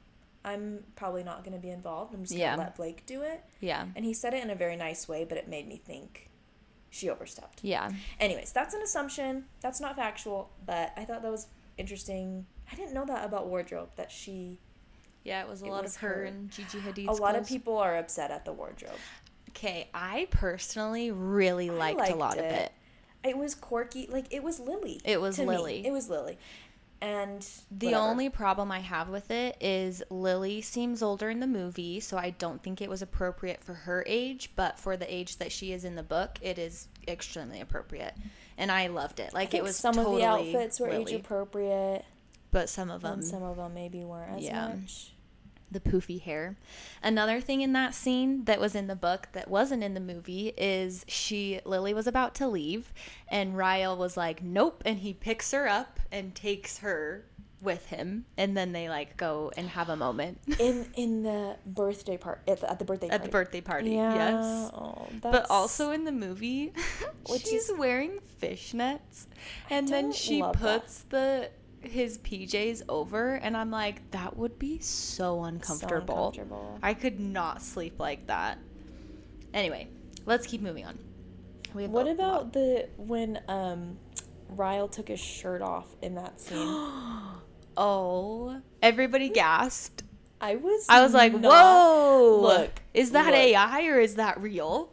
I'm probably not going to be involved. I'm just going to let Blake do it. Yeah. And he said it in a very nice way, but it made me think she overstepped. Yeah. Anyways, that's an assumption. That's not factual, but I thought that was interesting. I didn't know that about wardrobe, that she... Yeah, it was a lot of her and Gigi Hadid's A lot clothes. of people are upset at the wardrobe. Okay, I personally really liked a lot of it. It was quirky. Like, it was Lily. It was Lily. It was Lily. And the only problem I have with it is Lily seems older in the movie, so I don't think it was appropriate for her age, but for the age that she is in the book, it is extremely appropriate. And I loved it. Like, it was some totally of the outfits were Lily. age appropriate, but some of them maybe weren't as much. The poofy hair. Another thing in that scene that was in the book that wasn't in the movie is Lily was about to leave and Ryle was like, nope, and he picks her up and takes her with him, and then they like go and have a moment in the birthday party at the birthday party. Yes. But also in the movie she's wearing fishnets and then she puts his PJs over, and I'm like, that would be so uncomfortable. I could not sleep like that. Anyway, let's keep moving on. What about when Ryle took his shirt off in that scene? Oh, everybody gasped. I was like, whoa! Look, is that AI or is that real?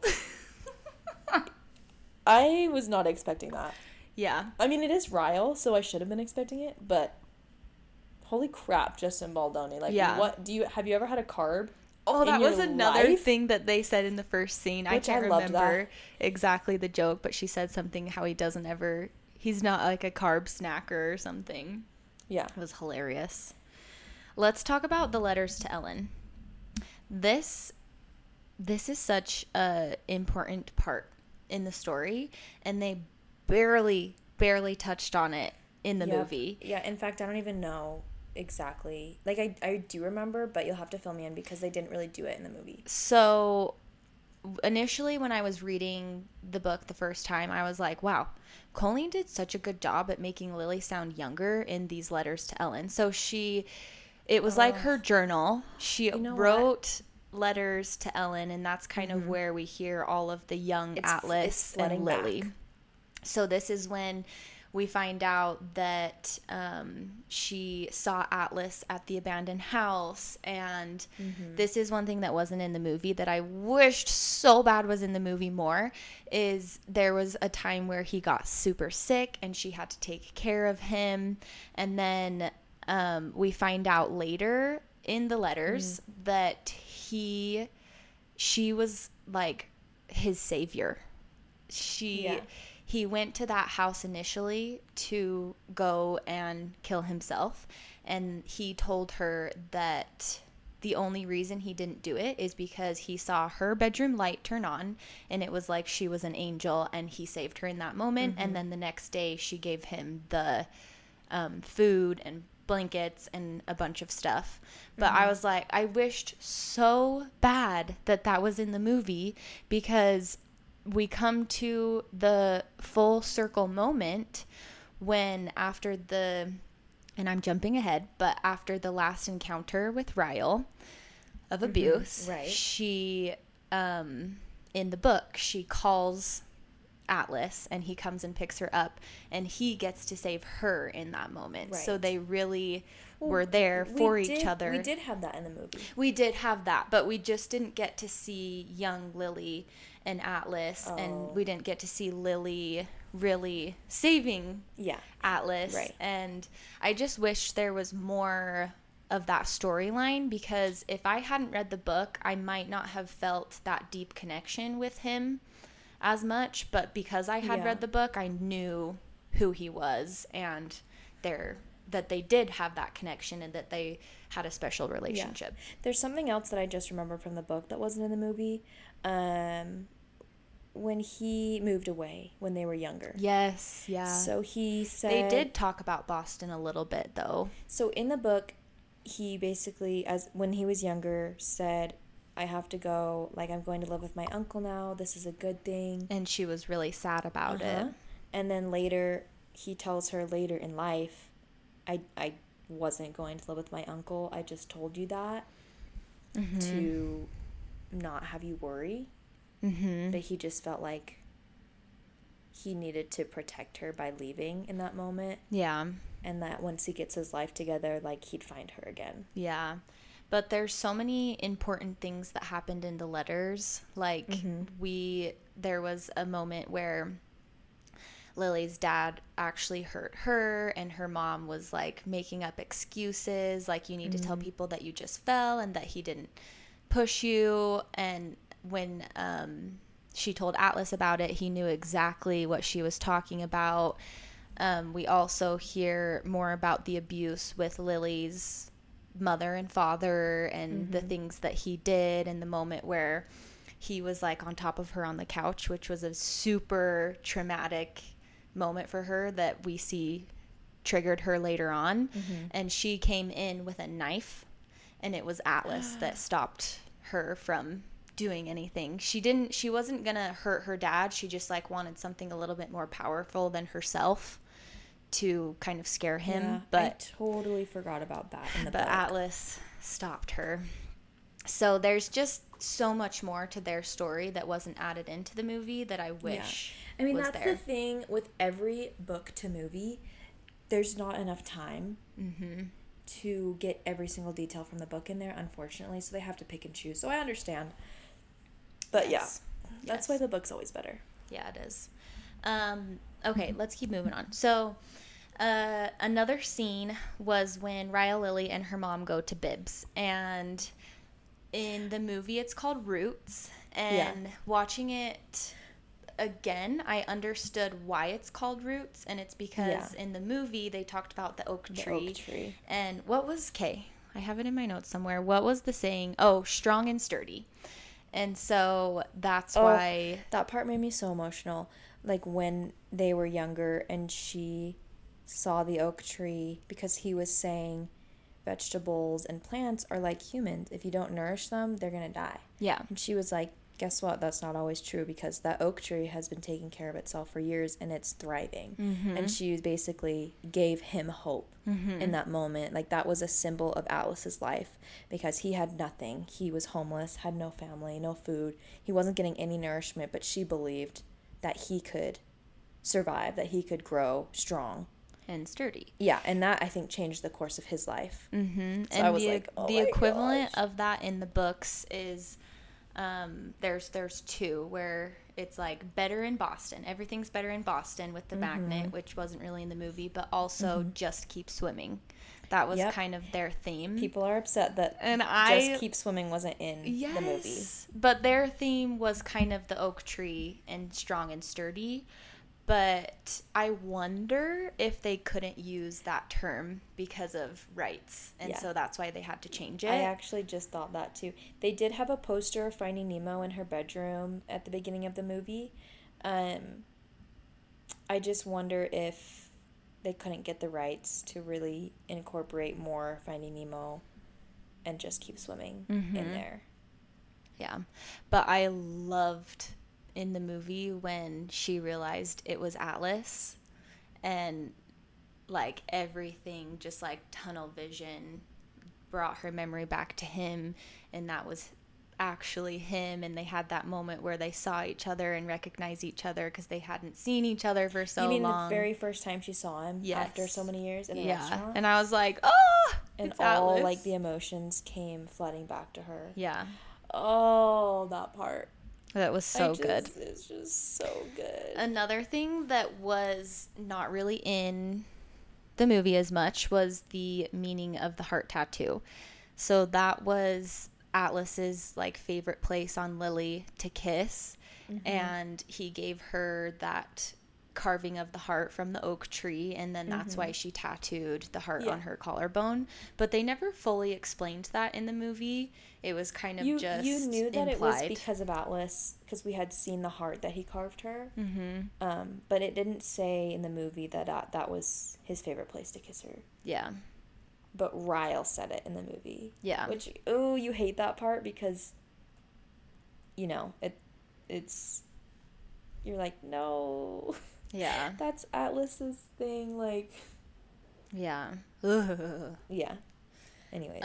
I was not expecting that. Yeah. I mean, it is Ryle, so I should have been expecting it, but holy crap, Justin Baldoni. Like, what have you ever had a carb? Oh, that was another thing that they said in the first scene. I can't remember exactly the joke, but she said something how he's not like a carb snacker or something. Yeah. It was hilarious. Let's talk about the letters to Ellen. This is such a important part in the story, and they barely touched on it in the movie. Yeah, in fact, I don't even know exactly. Like, I do remember, but you'll have to fill me in because they didn't really do it in the movie. So, initially when I was reading the book the first time, I was like, wow, Colleen did such a good job at making Lily sound younger in these letters to Ellen. So it was like her journal. She wrote letters to Ellen, and that's kind of where we hear all of the young Atlas and Lily. So this is when we find out that she saw Atlas at the abandoned house, and this is one thing that wasn't in the movie that I wished so bad was in the movie more, is there was a time where he got super sick and she had to take care of him, and then we find out later in the letters that she was like his savior. He went to that house initially to go and kill himself, and he told her that the only reason he didn't do it is because he saw her bedroom light turn on, and it was like she was an angel, and he saved her in that moment. And then the next day she gave him the food and blankets and a bunch of stuff. But I was like, I wished so bad that was in the movie, because we come to the full circle moment when and I'm jumping ahead, but after the last encounter with Ryle of abuse, she, in the book, she calls Atlas, and he comes and picks her up, and he gets to save her in that moment. So they really were there for each other. We did have that in the movie. We did have that, but we just didn't get to see young Lily and Atlas, and we didn't get to see Lily really saving Atlas. And I just wish there was more of that storyline, because if I hadn't read the book, I might not have felt that deep connection with him as much, but because I had read the book, I knew who he was, and that they did have that connection, and that they had a special relationship. There's something else that I just remembered from the book that wasn't in the movie. When he moved away when they were younger. Yes, yeah. So he said... They did talk about Boston a little bit, though. So in the book, he basically, when he was younger, said, I have to go, like, I'm going to live with my uncle now. This is a good thing. And she was really sad about it. And then later, he tells her later in life, I wasn't going to live with my uncle. I just told you that to not have you worry. But he just felt like he needed to protect her by leaving in that moment. Yeah. And that once he gets his life together, like, he'd find her again. Yeah. But there's so many important things that happened in the letters. Like, there was a moment where Lily's dad actually hurt her, and her mom was, like, making up excuses. Like, you need to tell people that you just fell and that he didn't push you. And when she told Atlas about it, he knew exactly what she was talking about. We also hear more about the abuse with Lily's mother and father and the things that he did, and the moment where he was, like, on top of her on the couch, which was a super traumatic moment for her that we see triggered her later on. And she came in with a knife, and it was Atlas that stopped her from doing anything. She wasn't gonna hurt her dad. She just, like, wanted something a little bit more powerful than herself to kind of scare him. Yeah, but I totally forgot about that in the book. Atlas stopped her. So there's just so much more to their story that wasn't added into the movie that I wish I mean, was that's there. the thing with every book to movie. There's not enough time to get every single detail from the book in there, unfortunately. So they have to pick and choose. So I understand. But Yes. that's why the book's always better. Yeah, it is. Okay, let's keep moving on. So another scene was when Raya Lily and her mom go to Bibbs. And in the movie, it's called Roots. And watching it again, I understood why it's called Roots. And it's because in the movie, they talked about the oak tree. The oak tree. And what was, I have it in my notes somewhere. What was the saying? Oh, strong and sturdy. And so that's why... That part made me so emotional. Like, when they were younger and she saw the oak tree, because he was saying vegetables and plants are like humans. If you don't nourish them, they're going to die. Yeah. And she was like, guess what? That's not always true, because that oak tree has been taking care of itself for years and it's thriving. And she basically gave him hope in that moment. Like, that was a symbol of Atlas's life, because he had nothing. He was homeless, had no family, no food. He wasn't getting any nourishment, but she believed that he could survive, that he could grow strong. And sturdy. Yeah, and that, I think, changed the course of his life. So and I was like, oh the my equivalent gosh. of that in the books is there's two, where it's like better in Boston. Everything's better in Boston with the magnet, which wasn't really in the movie, but also just keep swimming. That was kind of their theme. People are upset that Just Keep Swimming wasn't in the movie. But their theme was kind of the oak tree and strong and sturdy. But I wonder if they couldn't use that term because of rights. And so that's why they had to change it. I actually just thought that too. They did have a poster of Finding Nemo in her bedroom at the beginning of the movie. I just wonder if they couldn't get the rights to really incorporate more Finding Nemo and Just Keep Swimming in there. Yeah. But I loved in the movie when she realized it was Atlas, and like everything just like tunnel vision brought her memory back to him, and that was actually him. And they had that moment where they saw each other and recognized each other because they hadn't seen each other for so long. You mean the very first time she saw him after so many years in the restaurant? And I was like, oh, and it's all Atlas. like the emotions came flooding back to her. Yeah. Oh, that part. That was so good. It's just so good. Another thing that was not really in the movie as much was the meaning of the heart tattoo. So that was Atlas's like favorite place on Lily to kiss, and he gave her that carving of the heart from the oak tree, and then that's why she tattooed the heart on her collarbone. But they never fully explained that in the movie. It was kind of just you knew that implied. it was because of Atlas, because we had seen the heart that he carved her. But it didn't say in the movie that that was his favorite place to kiss her. Yeah. But Ryle said it in the movie. Yeah. Which, oh, you hate that part because, you know, it's, you're like, no. Yeah. That's Atlas's thing, like. Yeah. Ugh. Yeah. Anyways.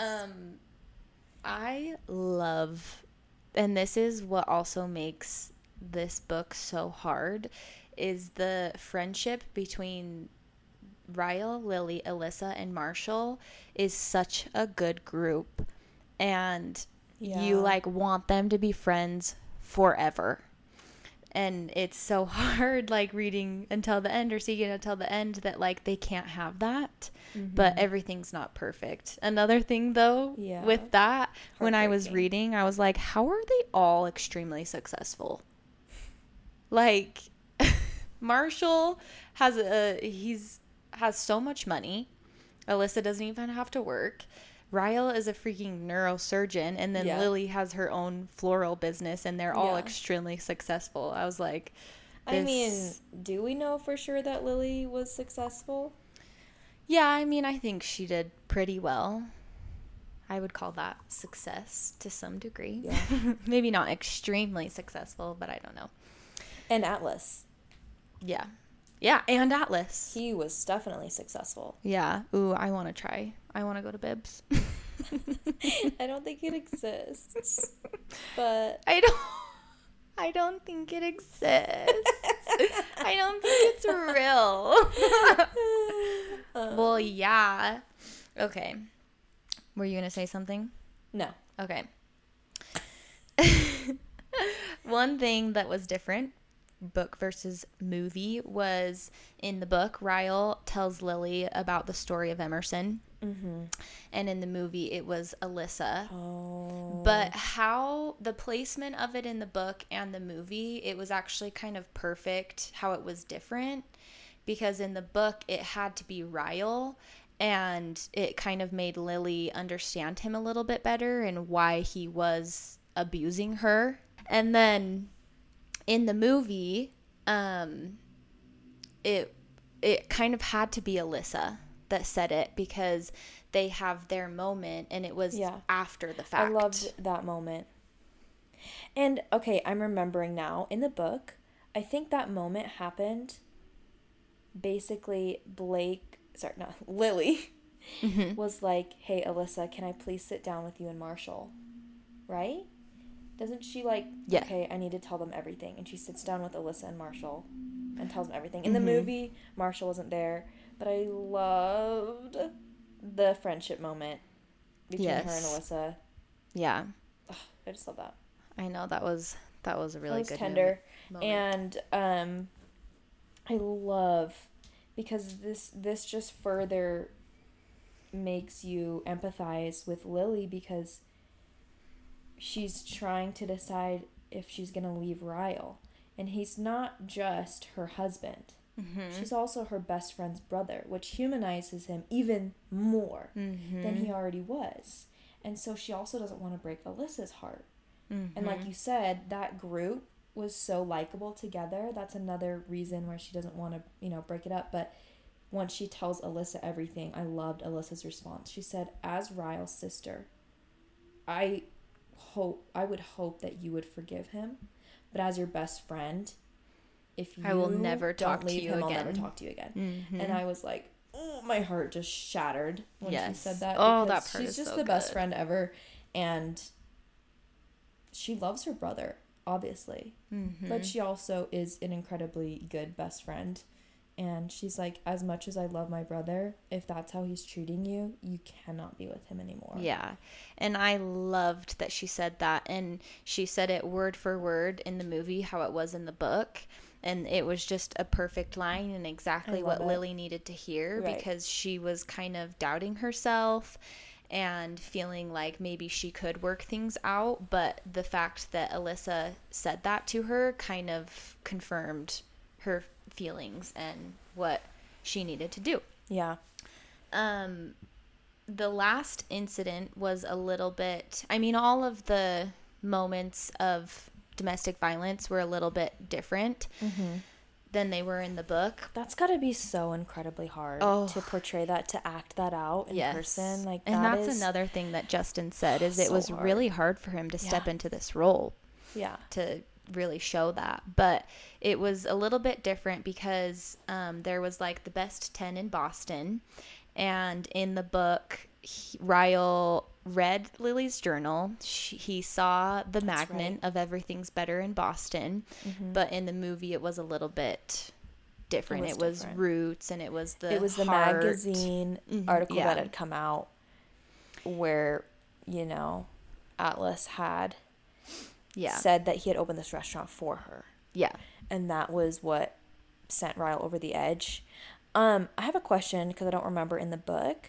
I love, and this is what also makes this book so hard, is the friendship between Ryle, Lily, Alyssa, and Marshall is such a good group. And you like want them to be friends forever. And it's so hard, like reading until the end or seeing it until the end, that like they can't have that. But everything's not perfect. Another thing though, with that, when I was reading, I was like, how are they all extremely successful? Like Marshall has so much money. Alyssa doesn't even have to work. Ryle is a freaking neurosurgeon, and then Lily has her own floral business, and they're all extremely successful. I was like, I mean, do we know for sure that Lily was successful? Yeah, I mean, I think she did pretty well. I would call that success to some degree. Yeah. Maybe not extremely successful, but I don't know. And Atlas. Yeah. Yeah, and Atlas. He was definitely successful. Yeah. Ooh, I want to try. I want to go to Bibs. I don't think it exists. But I don't think it exists. I don't think it's real. Well, yeah. Okay. Were you going to say something? No. Okay. One thing that was different, book versus movie, was in the book, Ryle tells Lily about the story of Emerson. Mm-hmm. And in the movie, it was Alyssa. Oh. But how the placement of it in the book and the movie, it was actually kind of perfect how it was different. Because in the book, it had to be Ryle. And it kind of made Lily understand him a little bit better and why he was abusing her. And then in the movie, it kind of had to be Alyssa that said it, because they have their moment and it was after the fact. I loved that moment. And okay, I'm remembering now, in the book, I think that moment happened basically Lily was like, hey Alyssa, can I please sit down with you and Marshall? Right? Doesn't she okay, I need to tell them everything. And she sits down with Alyssa and Marshall and tells them everything. In the movie, Marshall wasn't there, but I loved the friendship moment between her and Alyssa. Yeah. Ugh, I just love that. I know, that was a really good tender moment. And I love, because this just further makes you empathize with Lily, because she's trying to decide if she's going to leave Ryle. And he's not just her husband. Mm-hmm. She's also her best friend's brother, which humanizes him even more than he already was. And so she also doesn't want to break Alyssa's heart. Mm-hmm. And like you said, that group was so likable together. That's another reason why she doesn't want to, break it up. But once she tells Alyssa everything, I loved Alyssa's response. She said, as Ryle's sister, I would hope that you would forgive him, but as your best friend, if you I will never talk to you again. I'll never talk to you again. Mm-hmm. And I was like, oh, my heart just shattered when she said that. Oh, that part she's is just so the good. Best friend ever, and she loves her brother, obviously, but she also is an incredibly good best friend. And she's like, as much as I love my brother, if that's how he's treating you, you cannot be with him anymore. Yeah. And I loved that she said that. And she said it word for word in the movie, how it was in the book. And it was just a perfect line and exactly what Lily needed to hear, because she was kind of doubting herself and feeling like maybe she could work things out. But the fact that Alyssa said that to her kind of confirmed her feelings and what she needed to do. Yeah. The last incident was a little bit, all of the moments of domestic violence were a little bit different than they were in the book. That's got to be so incredibly hard to portray that, to act that out in person. And that's another thing that Justin said, is it was really hard for him to step into this role. Yeah. To really show that. But it was a little bit different because there was the best 10 in Boston, And in the book, Ryle read Lily's journal. He saw the magnet of Everything's Better in Boston. But in the movie, it was a little bit different. It was Roots, and it was the magazine article that had come out where, Atlas had said that he had opened this restaurant for her. Yeah. And that was what sent Ryle over the edge. I have a question because I don't remember in the book.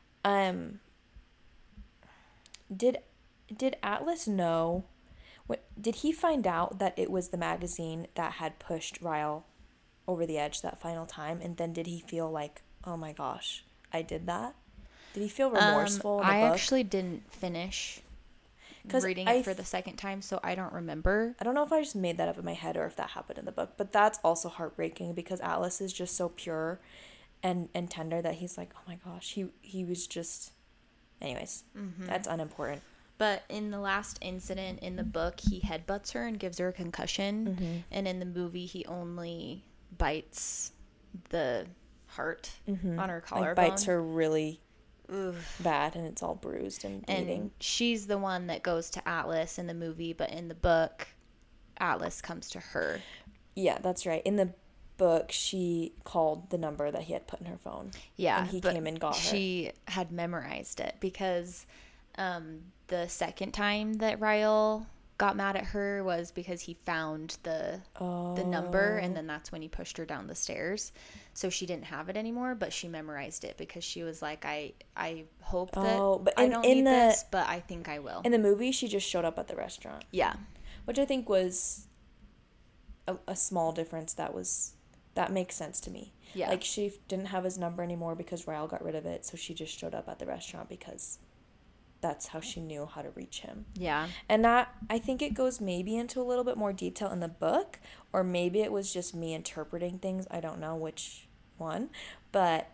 Did Atlas know? Did he find out that it was the magazine that had pushed Ryle over the edge that final time? And then did he feel like, oh my gosh, I did that? Did he feel remorseful in the book? I actually didn't finish reading it for the second time, so I don't remember. I don't know if I just made that up in my head or if that happened in the book, but that's also heartbreaking because Atlas is just so pure and tender that he's like, oh my gosh, he was just... Anyways, that's unimportant. But in the last incident in the book, he headbutts her and gives her a concussion, and in the movie, he only bites the heart on her collarbone. Like bites her really... bad, and it's all bruised and bleeding. And she's the one that goes to Atlas in the movie, but in the book, Atlas comes to her. Yeah, that's right. In the book, she called the number that he had put in her phone. Yeah, and he came and got her. She had memorized it because the second time that Ryle got mad at her was because he found the number, and then that's when he pushed her down the stairs. So she didn't have it anymore, but she memorized it because she was like, I hope that but I don't need this, but I think I will. In the movie, she just showed up at the restaurant. Yeah. Which I think was a small difference that makes sense to me. Yeah. Like, she didn't have his number anymore because Ryle got rid of it, so she just showed up at the restaurant because that's how she knew how to reach him. Yeah. And that, I think it goes maybe into a little bit more detail in the book, or maybe it was just me interpreting things. I don't know which one, but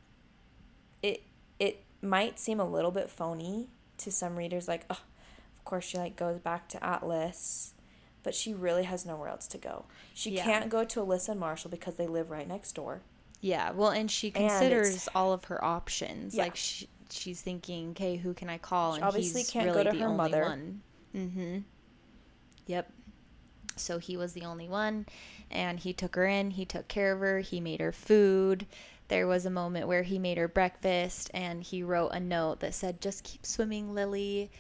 it might seem a little bit phony to some readers, like, oh, of course she like goes back to Atlas, but she really has nowhere else to go. She can't go to Alyssa and Marshall because they live right next door. Yeah, well, and she considers all of her options. Yeah. Like, she's thinking, okay, who can I call? She obviously can't really go to her mother. One. Yep. So he was the only one, and he took her in. He took care of her. He made her food. There was a moment where he made her breakfast, and he wrote a note that said, "Just keep swimming, Lily."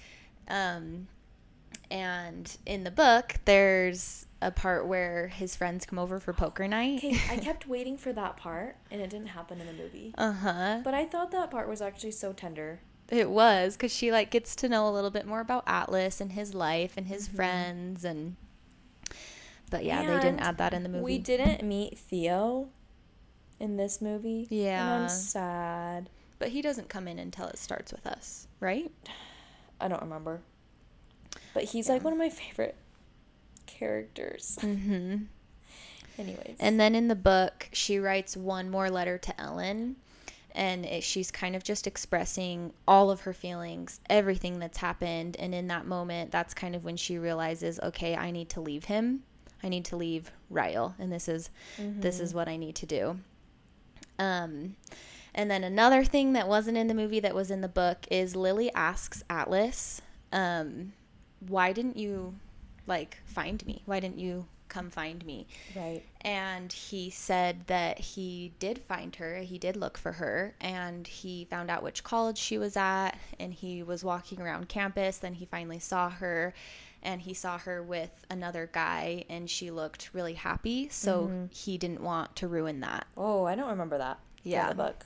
And in the book, there's a part where his friends come over for poker night. Okay, I kept waiting for that part, and it didn't happen in the movie. Uh-huh. But I thought that part was actually so tender. It was, because she, like, gets to know a little bit more about Atlas and his life and his friends, and... But, yeah, they didn't add that in the movie. We didn't meet Theo in this movie. Yeah. And I'm sad. But he doesn't come in until it starts with us, right? I don't remember. But he's, like, one of my favorite characters. Mm-hmm. Anyways. And then in the book, she writes one more letter to Ellen. And she's kind of just expressing all of her feelings, everything that's happened. And in that moment, that's kind of when she realizes, okay, I need to leave him. I need to leave Ryle. And this is what I need to do. And then another thing that wasn't in the movie that was in the book is Lily asks Atlas, why didn't you, like, find me? Why didn't you come find me? Right. And he said that he did find her. He did look for her, and he found out which college she was at, and he was walking around campus. Then he finally saw her, and he saw her with another guy, and she looked really happy, so he didn't want to ruin that. Oh, I don't remember that. Yeah. In the book.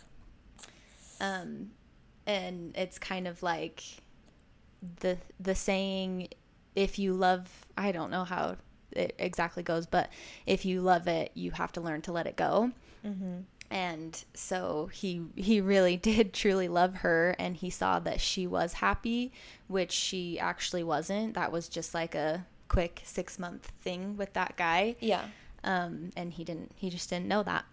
And it's kind of like the saying, if you love, I don't know how it exactly goes, but if you love it, you have to learn to let it go. And so he really did truly love her, and he saw that she was happy, which she actually wasn't. That was just like a quick 6-month thing with that guy. Yeah. And he just didn't know that.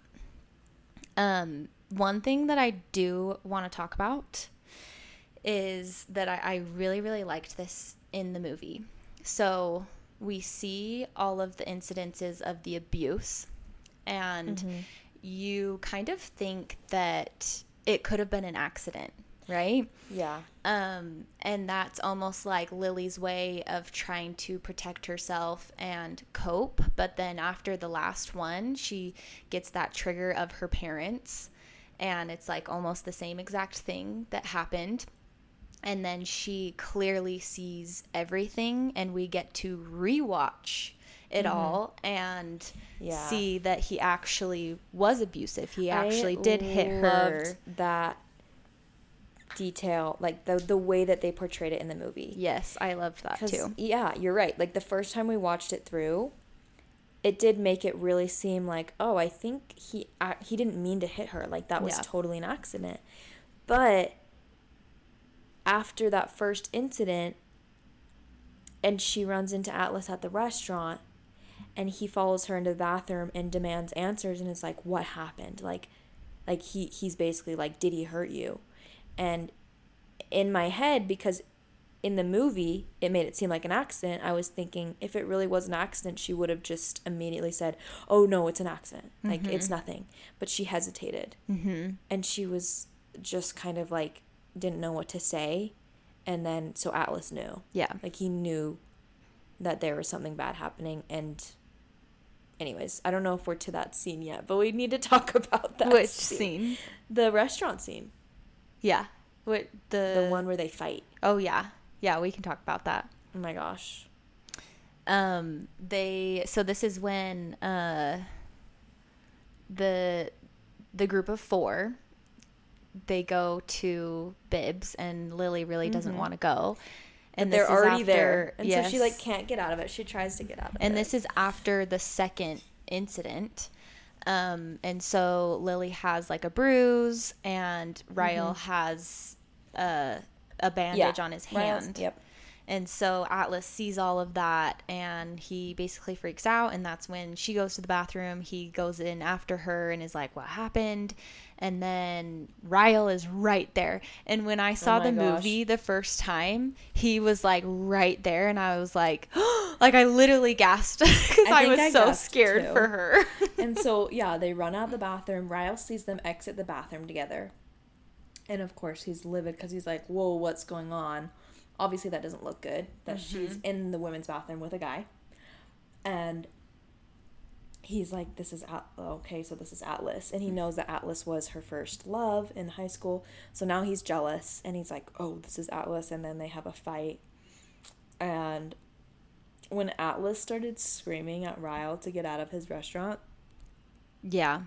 One thing that I do want to talk about is that I really, really liked this in the movie. So we see all of the incidences of the abuse, and you kind of think that it could have been an accident, right? Yeah. And that's almost like Lily's way of trying to protect herself and cope. But then after the last one, she gets that trigger of her parents, and it's like almost the same exact thing that happened. And then she clearly sees everything, and we get to rewatch it all and see that he actually was abusive. He actually did hit her. That detail, like the way that they portrayed it in the movie. Yes, I loved that too. Yeah, you're right. Like the first time we watched it through, it did make it really seem like, oh, I think he didn't mean to hit her. Like that was totally an accident. But after that first incident, and she runs into Atlas at the restaurant, and he follows her into the bathroom and demands answers, and is like, what happened? Like he's basically like, did he hurt you? And in my head, because in the movie it made it seem like an accident, I was thinking if it really was an accident, she would have just immediately said, oh no, it's an accident, like it's nothing. But she hesitated, and she was just kind of like didn't know what to say. And then so Atlas knew, like he knew that there was something bad happening. And anyways, I don't know if we're to that scene yet, but we need to talk about that. Which scene? The restaurant scene. Yeah. What the one where they fight. Oh yeah. Yeah, we can talk about that. Oh my gosh. So this is when the group of 4, they go to Bibbs, and Lily really doesn't want to go. And but they're already there. And so she like can't get out of it. She tries to get out of it. And this is after the second incident. And so Lily has like a bruise, and Ryle has a bandage on his hand. Yep. And so Atlas sees all of that, and he basically freaks out, and that's when she goes to the bathroom. He goes in after her and is like, what happened? And then Ryle is right there. And when I saw the movie the first time, he was like right there, and I was like, like I literally gasped because I was so scared for her. And so, yeah, they run out of the bathroom. Ryle sees them exit the bathroom together. And of course, he's livid because he's like, whoa, what's going on? Obviously, that doesn't look good, that she's in the women's bathroom with a guy. And he's like, this is Atlas. And he knows that Atlas was her first love in high school. So now he's jealous, and he's like, oh, this is Atlas. And then they have a fight. And when Atlas started screaming at Ryle to get out of his restaurant. Yeah.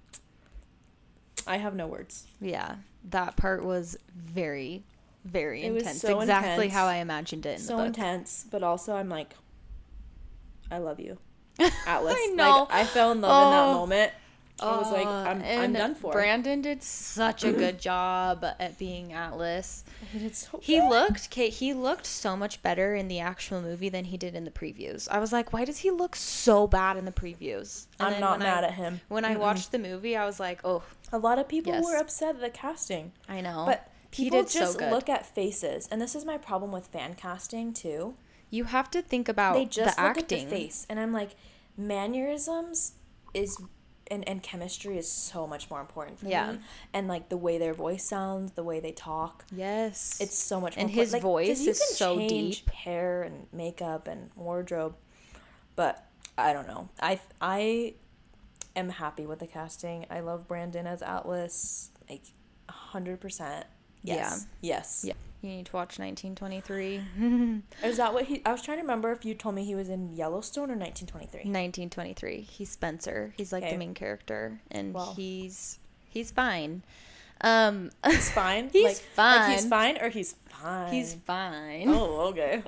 I have no words. Yeah. That part was very, very intense. Was so exactly intense. how I imagined it in the book. So intense, but also I'm like, I love you, Atlas. I know. Like, I fell in love in that moment. I was like, I'm done for. Brandon did such a good job at being Atlas. He did so He looked so much better in the actual movie than he did in the previews. I was like, why does he look so bad in the previews? And I'm not mad at him. When I watched the movie, I was like, oh. A lot of people were upset at the casting. I know. But people just look at faces. And this is my problem with fan casting, too. You have to think about the acting. They just look at the face. And I'm like, mannerisms and chemistry is so much more important for me. And like the way their voice sounds, the way they talk. Yes. It's so much more important. And his voice is so deep. Hair and makeup and wardrobe. But I don't know. I am happy with the casting. I love Brandon as Atlas. Like 100%. Yes. Yeah. Yes. Yeah. You need to watch 1923. Is that what I was trying to remember if you told me he was in Yellowstone or 1923. 1923. He's Spencer. He's like the main character, and he's fine. He's fine. He's fine. Like he's fine, or he's fine. He's fine. Oh, okay.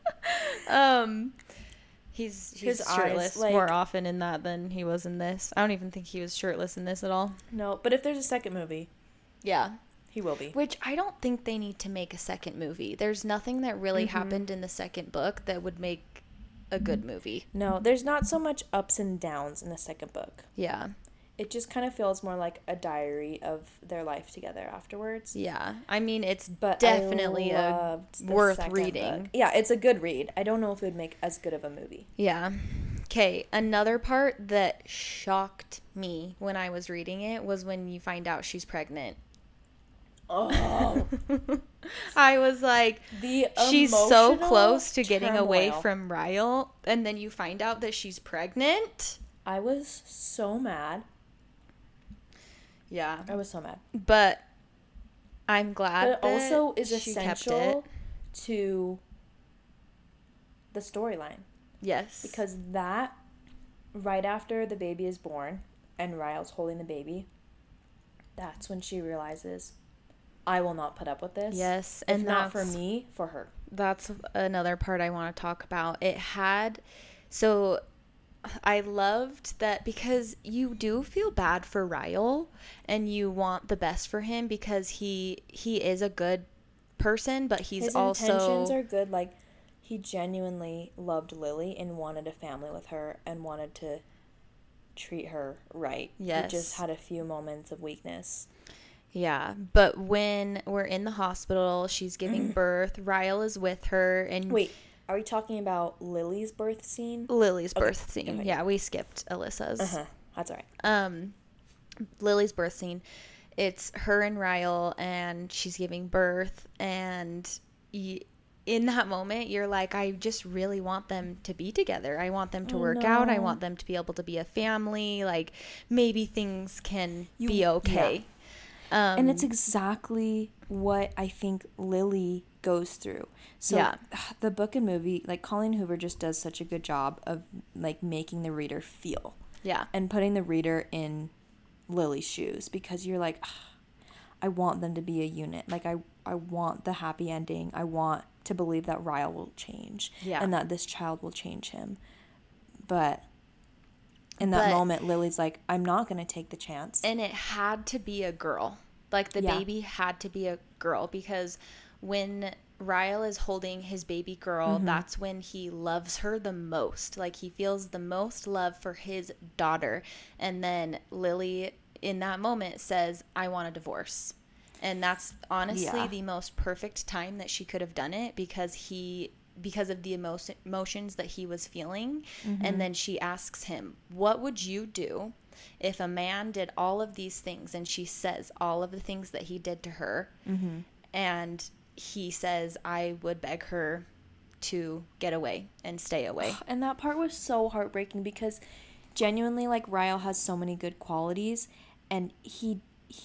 He's shirtless more often in that than he was in this. I don't even think he was shirtless in this at all. No, but if there's a second movie, yeah. He will be. Which I don't think they need to make a second movie. There's nothing that really happened in the second book that would make a good movie. No, there's not so much ups and downs in the second book. Yeah. It just kind of feels more like a diary of their life together afterwards. Yeah. I mean, it's definitely worth reading. Book. Yeah, it's a good read. I don't know if it would make as good of a movie. Yeah. Okay, another part that shocked me when I was reading it was when you find out she's pregnant. Oh, I was like, the she's so emotional close to getting away turmoil. from Ryle, and then you find out that she's pregnant. I was so mad. Yeah. I was so mad. But I'm glad But it that also is she kept it. essential to the storyline. Yes. Because that, right after the baby is born and Ryle's holding the baby, that's when she realizes, I will not put up with this. Yes, If and not for that's me, for her. that's another part I want to talk about. It had, so I loved that because you do feel bad for Ryle and you want the best for him because he is a good person, but he's His also intentions are good. Like, he genuinely loved Lily and wanted a family with her and wanted to treat her right. Yes. He just had a few moments of weakness. Yeah, but when we're in the hospital, she's giving birth, Ryle is with her, and Wait, are we talking about Lily's birth scene? Lily's Okay. birth scene. Okay. Yeah, we skipped Alyssa's. That's all right. Lily's birth scene. It's her and Ryle, and she's giving birth, and in that moment, you're like, I just really want them to be together. I want them to work out. I want them to be able to be a family. Like, maybe things can be okay. Yeah. And it's exactly what I think Lily goes through. So Yeah. the book and movie, like, Colleen Hoover just does such a good job of, like, making the reader feel. Yeah. And putting the reader in Lily's shoes, because you're like, I want them to be a unit. Like, I want the happy ending. I want to believe that Ryle will change. Yeah. And that this child will change him. But in that moment, Lily's like, I'm not going to take the chance. And it had to be a girl. Like, the baby had to be a girl, because when Ryle is holding his baby girl, that's when he loves her the most. Like, he feels the most love for his daughter. And then Lily, in that moment, says, I want a divorce. And that's honestly the most perfect time that she could have done it, because of the emotions that he was feeling. And then she asks him, what would you do if a man did all of these things? And she says all of the things that he did to her. And he says, I would beg her to get away and stay away. And that part was so heartbreaking, because genuinely, like, Ryle has so many good qualities, and he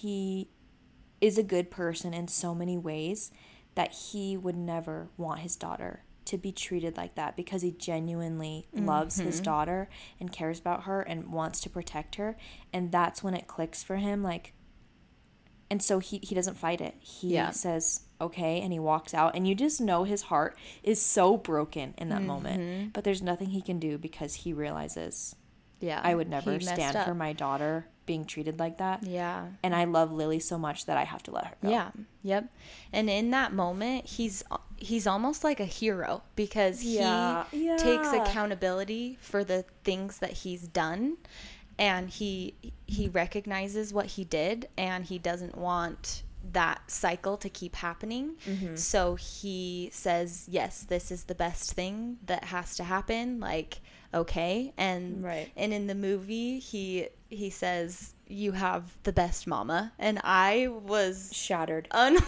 is a good person in so many ways, that he would never want his daughter to be treated like that, because he genuinely loves his daughter and cares about her and wants to protect her. And that's when it clicks for him, like, and so he doesn't fight it. He says, okay, and he walks out, and you just know his heart is so broken in that moment. But there's nothing he can do, because he realizes, I would never stand for my daughter being treated like that. Yeah. And I love Lily so much that I have to let her go. Yeah. Yep. And in that moment, he's almost like a hero, because he takes accountability for the things that he's done, and he recognizes what he did, and he doesn't want that cycle to keep happening. So he says, yes, this is the best thing that has to happen. Like, okay. And in the movie, he says, you have the best mama. And I was shattered.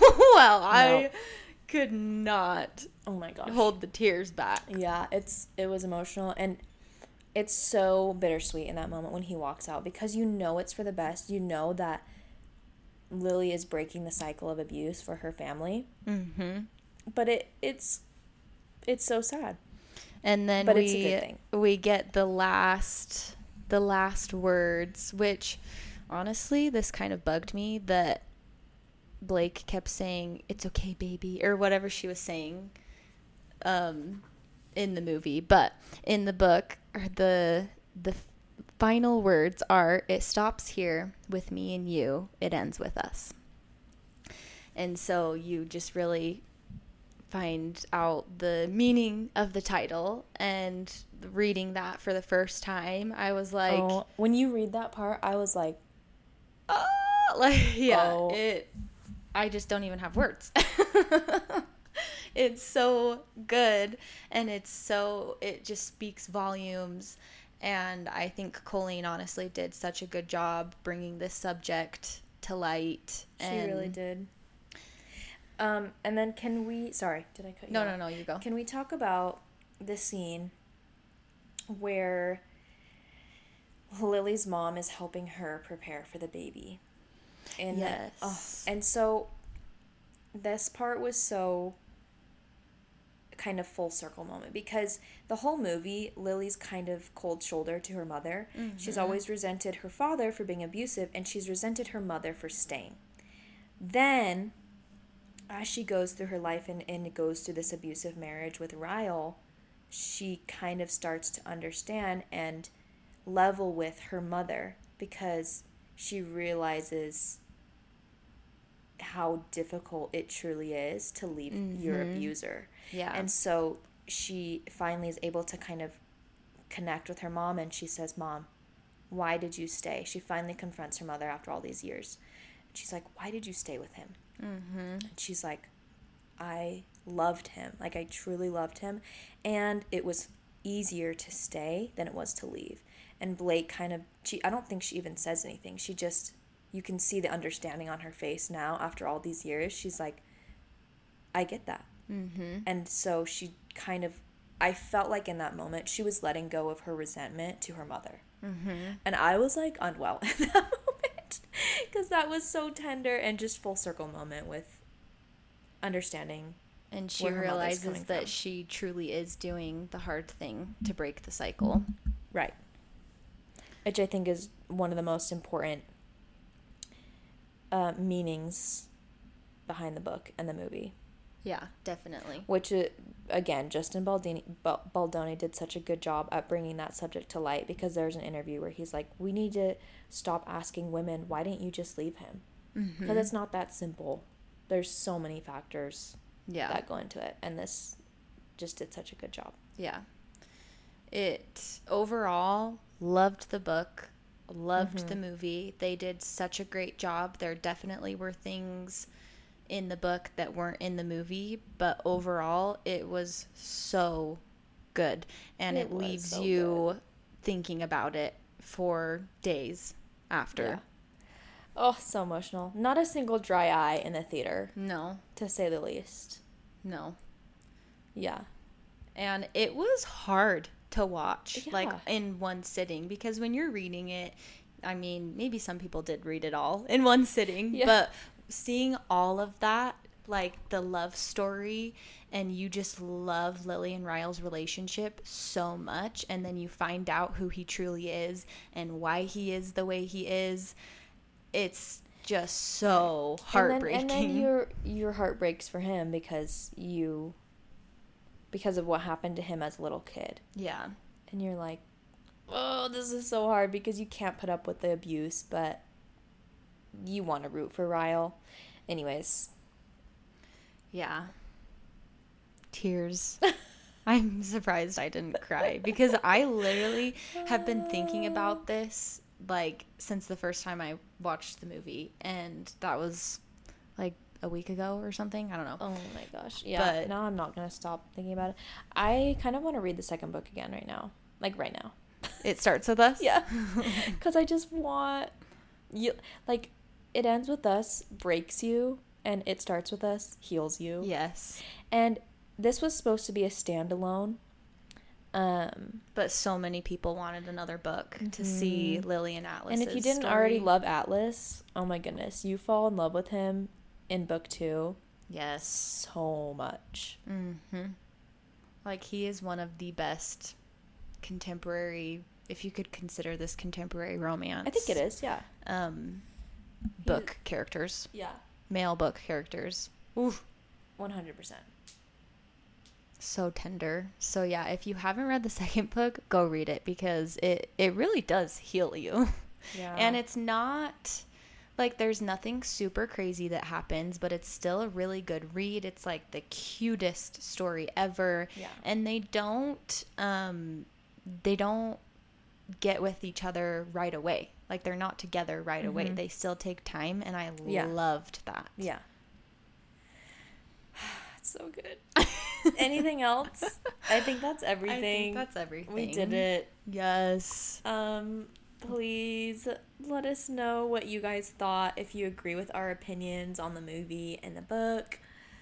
I could not hold the tears back. Yeah, it was emotional, and it's so bittersweet in that moment when he walks out, because you know it's for the best. You know that Lily is breaking the cycle of abuse for her family. But it's so sad. And then it's a good thing. We get the last words, which honestly, this kind of bugged me, that Blake kept saying, "It's okay, baby," or whatever she was saying in the movie. But in the book, the final words are, "It stops here with me and you. It ends with us." And so you just really find out the meaning of the title. And reading that for the first time, I was like, when you read that part, I was like, I just don't even have words. It's so good, and it just speaks volumes. And I think Colleen honestly did such a good job bringing this subject to light. She really did. And then can we... Sorry, did I cut you off? No, you go. Can we talk about the scene where Lily's mom is helping her prepare for the baby? And Yes. and so this part was so kind of full circle moment, because the whole movie, Lily's kind of cold shoulder to her mother. Mm-hmm. She's always resented her father for being abusive, and she's resented her mother for staying. Then, as she goes through her life and goes through this abusive marriage with Ryle, she kind of starts to understand and level with her mother, because she realizes how difficult it truly is to leave your abuser. Yeah. And so she finally is able to kind of connect with her mom, and she says, "Mom, why did you stay?" She finally confronts her mother after all these years. And she's like, "Why did you stay with him?" And she's like, "I loved him. Like, I truly loved him. And it was easier to stay than it was to leave." And Blake kind of, I don't think she even says anything. She just, you can see the understanding on her face now after all these years. She's like, "I get that." And so she kind of, I felt like in that moment she was letting go of her resentment to her mother. And I was like unwell in that moment, because that was so tender and just full circle moment with understanding. And she realizes that she truly is doing the hard thing to break the cycle. Right. Which I think is one of the most important meanings behind the book and the movie. Yeah, definitely. Which, again, Justin Baldoni did such a good job at bringing that subject to light, because there's an interview where he's like, we need to stop asking women, why didn't you just leave him? Because it's not that simple. There's so many factors that go into it, and this just did such a good job. Yeah. It, overall, loved the book, loved the movie. They did such a great job. There definitely were things in the book that weren't in the movie, but overall it was so good, and it leaves so you thinking about it for days after. Yeah. Oh, so emotional. Not a single dry eye in the theater. No. To say the least. No. Yeah. And it was hard to watch, like, in one sitting, because when you're reading it, I mean, maybe some people did read it all in one sitting, but seeing all of that, like the love story, and you just love Lily and Ryle's relationship so much, and then you find out who he truly is and why he is the way he is, it's just so heartbreaking. And then your heart breaks for him because of what happened to him as a little kid. Yeah. And you're like, oh, this is so hard, because you can't put up with the abuse, but you want to root for Ryle. Anyways. Yeah. Tears. I'm surprised I didn't cry, because I literally have been thinking about this, like, since the first time I watched the movie, and that was, like, a week ago or something. I don't know. Oh my gosh. Yeah. But now I'm not going to stop thinking about it. I kind of want to read the second book again right now. Like, right now. It starts with us? Yeah. Because I just want you, like, it ends with us, breaks you, and it starts with us, heals you. Yes. And this was supposed to be a standalone. But so many people wanted another book to see Lily and Atlas's And if you didn't already love Atlas, oh my goodness, you fall in love with him in book 2. Yes. So much. Like, he is one of the best contemporary, if you could consider this contemporary romance. I think it is, yeah. Book characters. Yeah. Male book characters. Oof. 100%. So tender. So yeah, if you haven't read the second book, go read it, because it really does heal you. Yeah. And it's not, like, there's nothing super crazy that happens, but it's still a really good read. It's like the cutest story ever. Yeah. And they don't get with each other right away. Like, they're not together right away. They still take time, and I loved that. Yeah. It's so good. Anything else? I think that's everything. We did it. Yes. Please let us know what you guys thought, if you agree with our opinions on the movie and the book.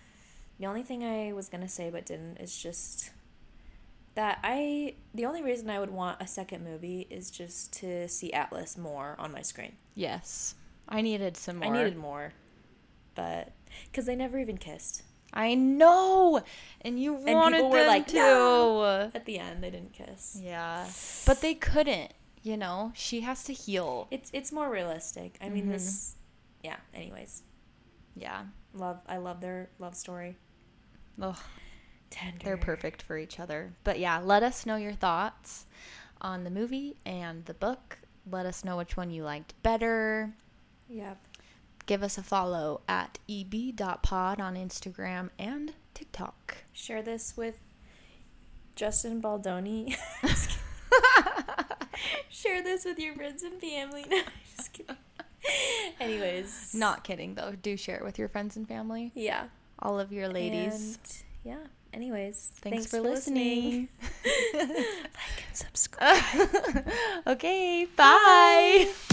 The only thing I was gonna say but didn't is just that the only reason I would want a second movie is just to see Atlas more on my screen. Yes. I needed some more. I needed more. But, because they never even kissed. I know! And you wanted people were them like, to. no! At the end, they didn't kiss. Yeah. But they couldn't, you know? She has to heal. It's more realistic. I mean, this... Yeah, anyways. Yeah. I love their love story. Ugh. Tender. They're perfect for each other. But yeah, let us know your thoughts on the movie and the book. Let us know which one you liked better. Yep. Give us a follow at eb.pod on Instagram and TikTok. Share this with Justin Baldoni. Share this with your friends and family. No, just kidding. Anyways. Not kidding, though. Do share it with your friends and family. Yeah. All of your ladies. And, yeah. Anyways. Thanks for listening. Like and subscribe. Okay. Bye.